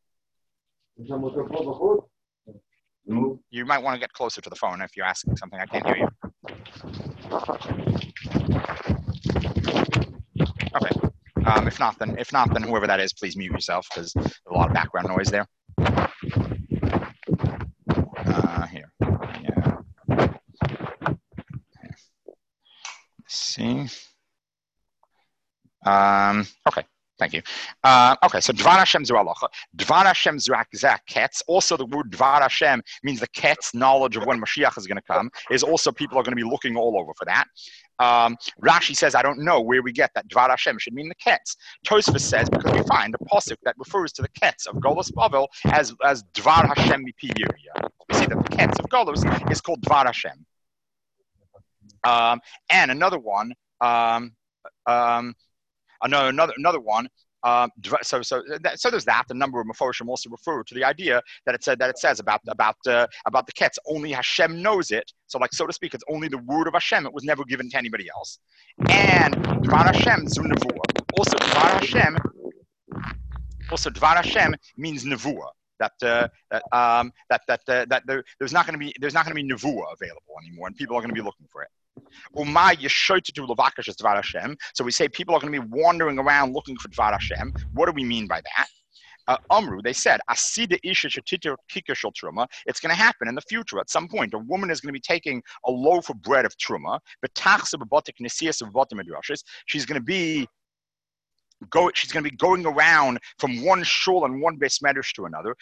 You might want to get closer to the phone if you're asking something. I can't hear you. Okay. If not, then whoever that is, please mute yourself because there's a lot of background noise there. Here. Yeah. See. Okay, thank you. Okay, so Dvar Hashem zu halacha. Dvar Hashem zu ketz. Also, the word Dvar Hashem means the ketz, knowledge of when Mashiach is going to come. Is also people are going to be looking all over for that. Rashi says, I don't know where we get that Dvar Hashem should mean the ketz. Tosfos says because we find a pasuk that refers to the ketz of Golos Bavel as Dvar Hashem mipi Yiriyah. We see that the ketz of Golos is called Dvar Hashem. And another one, another one. So there's that. The number of Meforshim also refer to the idea that it says about the ketz. Only Hashem knows it. So so to speak, it's only the word of Hashem. It was never given to anybody else. And Dvar Hashem zu nevuah. Also Dvar Hashem means nevuah. That there's not going to be nevuah available anymore, and people are going to be looking for it. So we say people are going to be wandering around looking for Dvar Hashem. What do we mean by that? Amru, they said, it's going to happen in the future at some point. A woman is going to be taking a loaf of bread of truma. She's going to be going around from one shul and one beis medrash to another,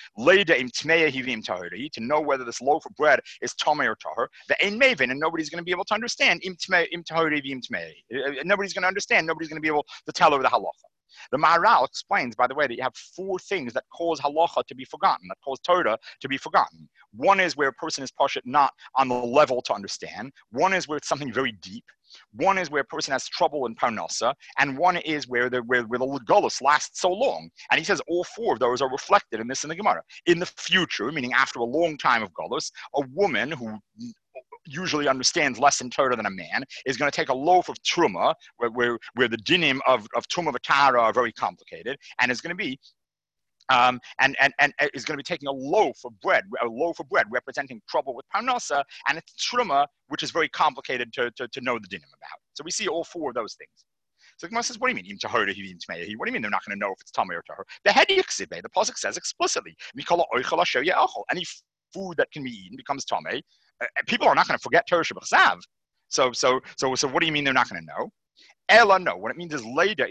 to know whether this loaf of bread is tamei or tahor. And nobody's going to be able to understand. Nobody's going to understand. Nobody's going to be able to tell her the halacha. The Maharal explains, by the way, that you have 4 things that cause halacha to be forgotten, that cause Torah to be forgotten. One is where a person is pashut not on the level to understand. One is where it's something very deep. One is where a person has trouble in parnasa, and one is where the legolus lasts so long. And he says all 4 of those are reflected in this in the Gemara. In the future, meaning after a long time of golus, a woman who usually understands less in Torah than a man is going to take a loaf of truma, where the dinim of truma v'tara are very complicated, and is going to be and is going to be taking a loaf of bread representing trouble with parnasa, and it's truma, which is very complicated to know the dinim about. So we see all 4 of those things. So the Gemara says, what do you mean? What do you mean they're not going to know if it's tamei or tahor? The Hediksibe, the pasuk says explicitly, any food that can be eaten becomes tamei. People are not going to forget Torah Shabbat. So what do you mean they're not going to know? Ella, no. What it means is later,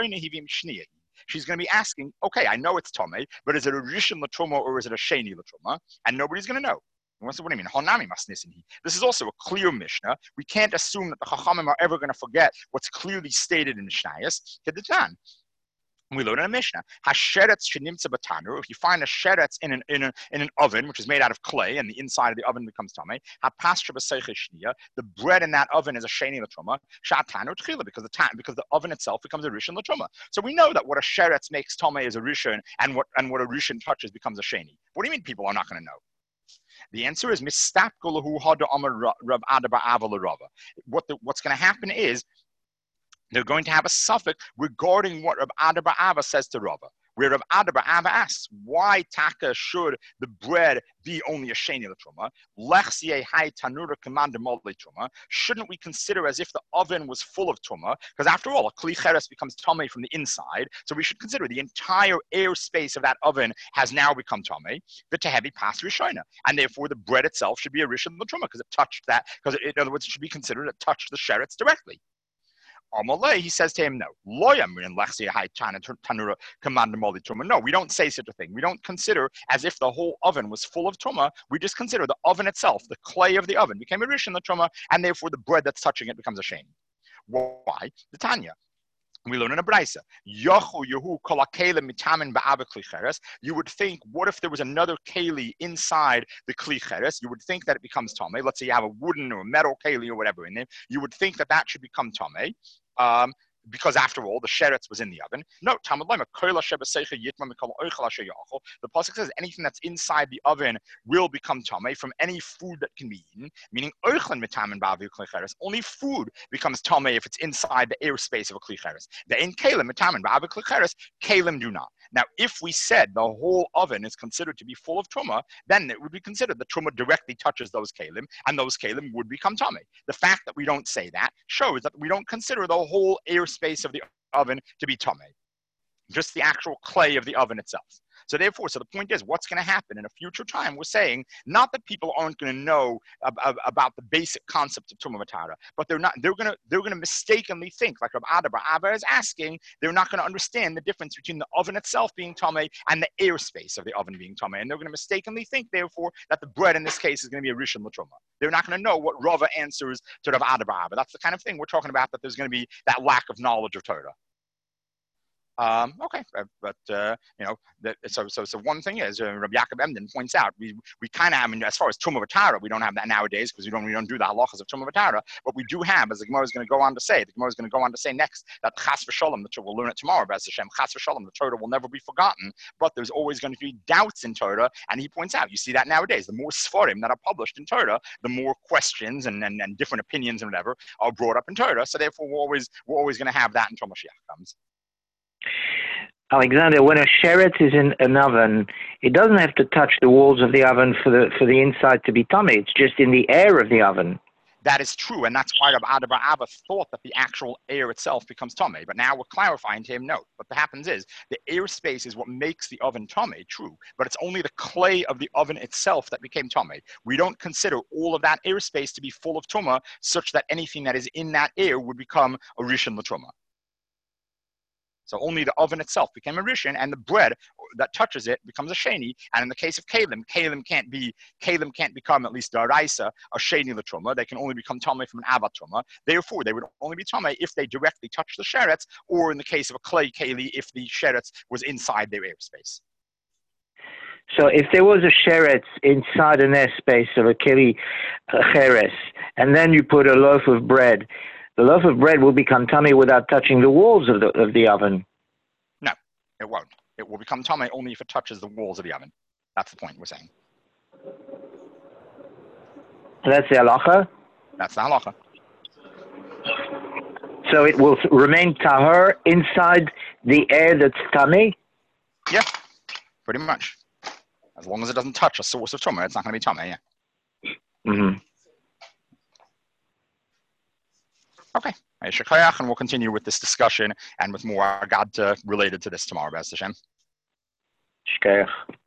she's going to be asking, okay, I know it's Tomei, but is it a Rishon Latruma or is it a Sheni Latruma? And nobody's going to know. What do you mean? Honami masnisini. This is also a clear Mishnah. We can't assume that the Chachamim are ever going to forget what's clearly stated in Mishnayos. We learn in a Mishnah, Hasheretz shenimtza b'tanur. If you find a sheretz in an oven, which is made out of clay, and the inside of the oven becomes tamei, hapastra b'seicha shniya. The bread in that oven is a sheni l'truma. Sha'tanu tchila, because the oven itself becomes a rishon l'truma. So we know that what a sheretz makes tamei is a rishon, and what a rishon touches becomes a sheni. What do you mean people are not going to know? The answer is mistapkulahu hada amar Rav Ada bar Ava l'Rava. What's going to happen is they're going to have a suffix regarding what Rav Ada bar Ava says to Rava, where Rav Ada bar Ava asks, why taka should the bread be only a sheni l'truma? Lechsiye hai tanura commander molei truma. Shouldn't we consider as if the oven was full of truma? Because after all, a kli cheres becomes tamei from the inside, so we should consider the entire airspace of that oven has now become tamei. V'tehevi pas rishona, and therefore the bread itself should be a rishon l'truma because it touched that. Because in other words, it should be considered it touched the sheretz directly. Amalei, he says to him, no. No, we don't say such a thing. We don't consider as if the whole oven was full of truma. We just consider the oven itself, the clay of the oven, became a rishon the truma, and therefore the bread that's touching it becomes a sheni. Why? The Tanya. We learn in a Braisa. You would think, what if there was another keli inside the kli cheres? You would think that it becomes tamei. Let's say you have a wooden or a metal keli or whatever in there. You would think that should become tamei. Because after all, the sheretz was in the oven. No, the pasuk says anything that's inside the oven will become tamei from any food that can be eaten. Meaning, only food becomes tamei if it's inside the airspace of a kli cheres. The in kalim mitamin ba'avi kli cheres, kalim do not. Now, if we said the whole oven is considered to be full of truma, then it would be considered the truma directly touches those kalim, and those kalim would become tamei. The fact that we don't say that shows that we don't consider the whole airspace of the oven to be tamei, just the actual clay of the oven itself. So therefore, the point is, what's going to happen in a future time? We're saying not that people aren't going to know about the basic concept of Tumah Matara, but they're going to mistakenly think, like Rav Ada bar Ava is asking, they're not going to understand the difference between the oven itself being tamei and the airspace of the oven being tamei, and they're going to mistakenly think, therefore, that the bread in this case is going to be a rishon l'truma. They're not going to know what Rava answers to Rav Ada bar Ava. That's the kind of thing we're talking about, that there's going to be that lack of knowledge of Torah. Okay, but so one thing is, Rabbi Yaakov Emden points out, we kind of have, as far as Tumah V'Tara, we don't have that nowadays because we don't do the halachas of Tumah V'Tara, but we do have, as the Gemara is going to go on to say, next that Chas v'Shalom, we'll learn it tomorrow, B'ez Hashem, Chas v'Shalom, the Torah will never be forgotten, but there's always going to be doubts in Torah, and he points out, you see that nowadays, the more Sfarim that are published in Torah, the more questions and different opinions and whatever are brought up in Torah, so therefore we're always going to have that until Mashiach comes. Alexander, when a sheretz is in an oven, it doesn't have to touch the walls of the oven for the inside to be tamei. It's just in the air of the oven. That is true, and that's why Rav Ada bar Ava thought that the actual air itself becomes tamei. But now we're clarifying to him, no. What happens is the airspace is what makes the oven tamei, true, but it's only the clay of the oven itself that became tamei. We don't consider all of that airspace to be full of tumah, such that anything that is in that air would become a rishon l'truma. So only the oven itself became a rishon, and the bread that touches it becomes a sheni. And in the case of kalim can't become, at least daraisa, a sheni l'truma. They can only become tamei from an avat truma. Therefore, they would only be tamei if they directly touch the sheretz, or in the case of a clay keli, if the sheretz was inside their airspace. So if there was a sheretz inside an airspace of a keli cheres, and then you put a loaf of bread, the loaf of bread will become tummy without touching the walls of the oven. No, it won't. It will become tummy only if it touches the walls of the oven. That's the point we're saying. That's the halacha? That's the halacha. So it will remain tahor inside the air that's tummy? Yeah, pretty much. As long as it doesn't touch a source of tumah, it's not going to be tumah, yeah. Mm-hmm. Okay. And we'll continue with this discussion and with more Agad related to this tomorrow, B'ez Hashem. Shkeach.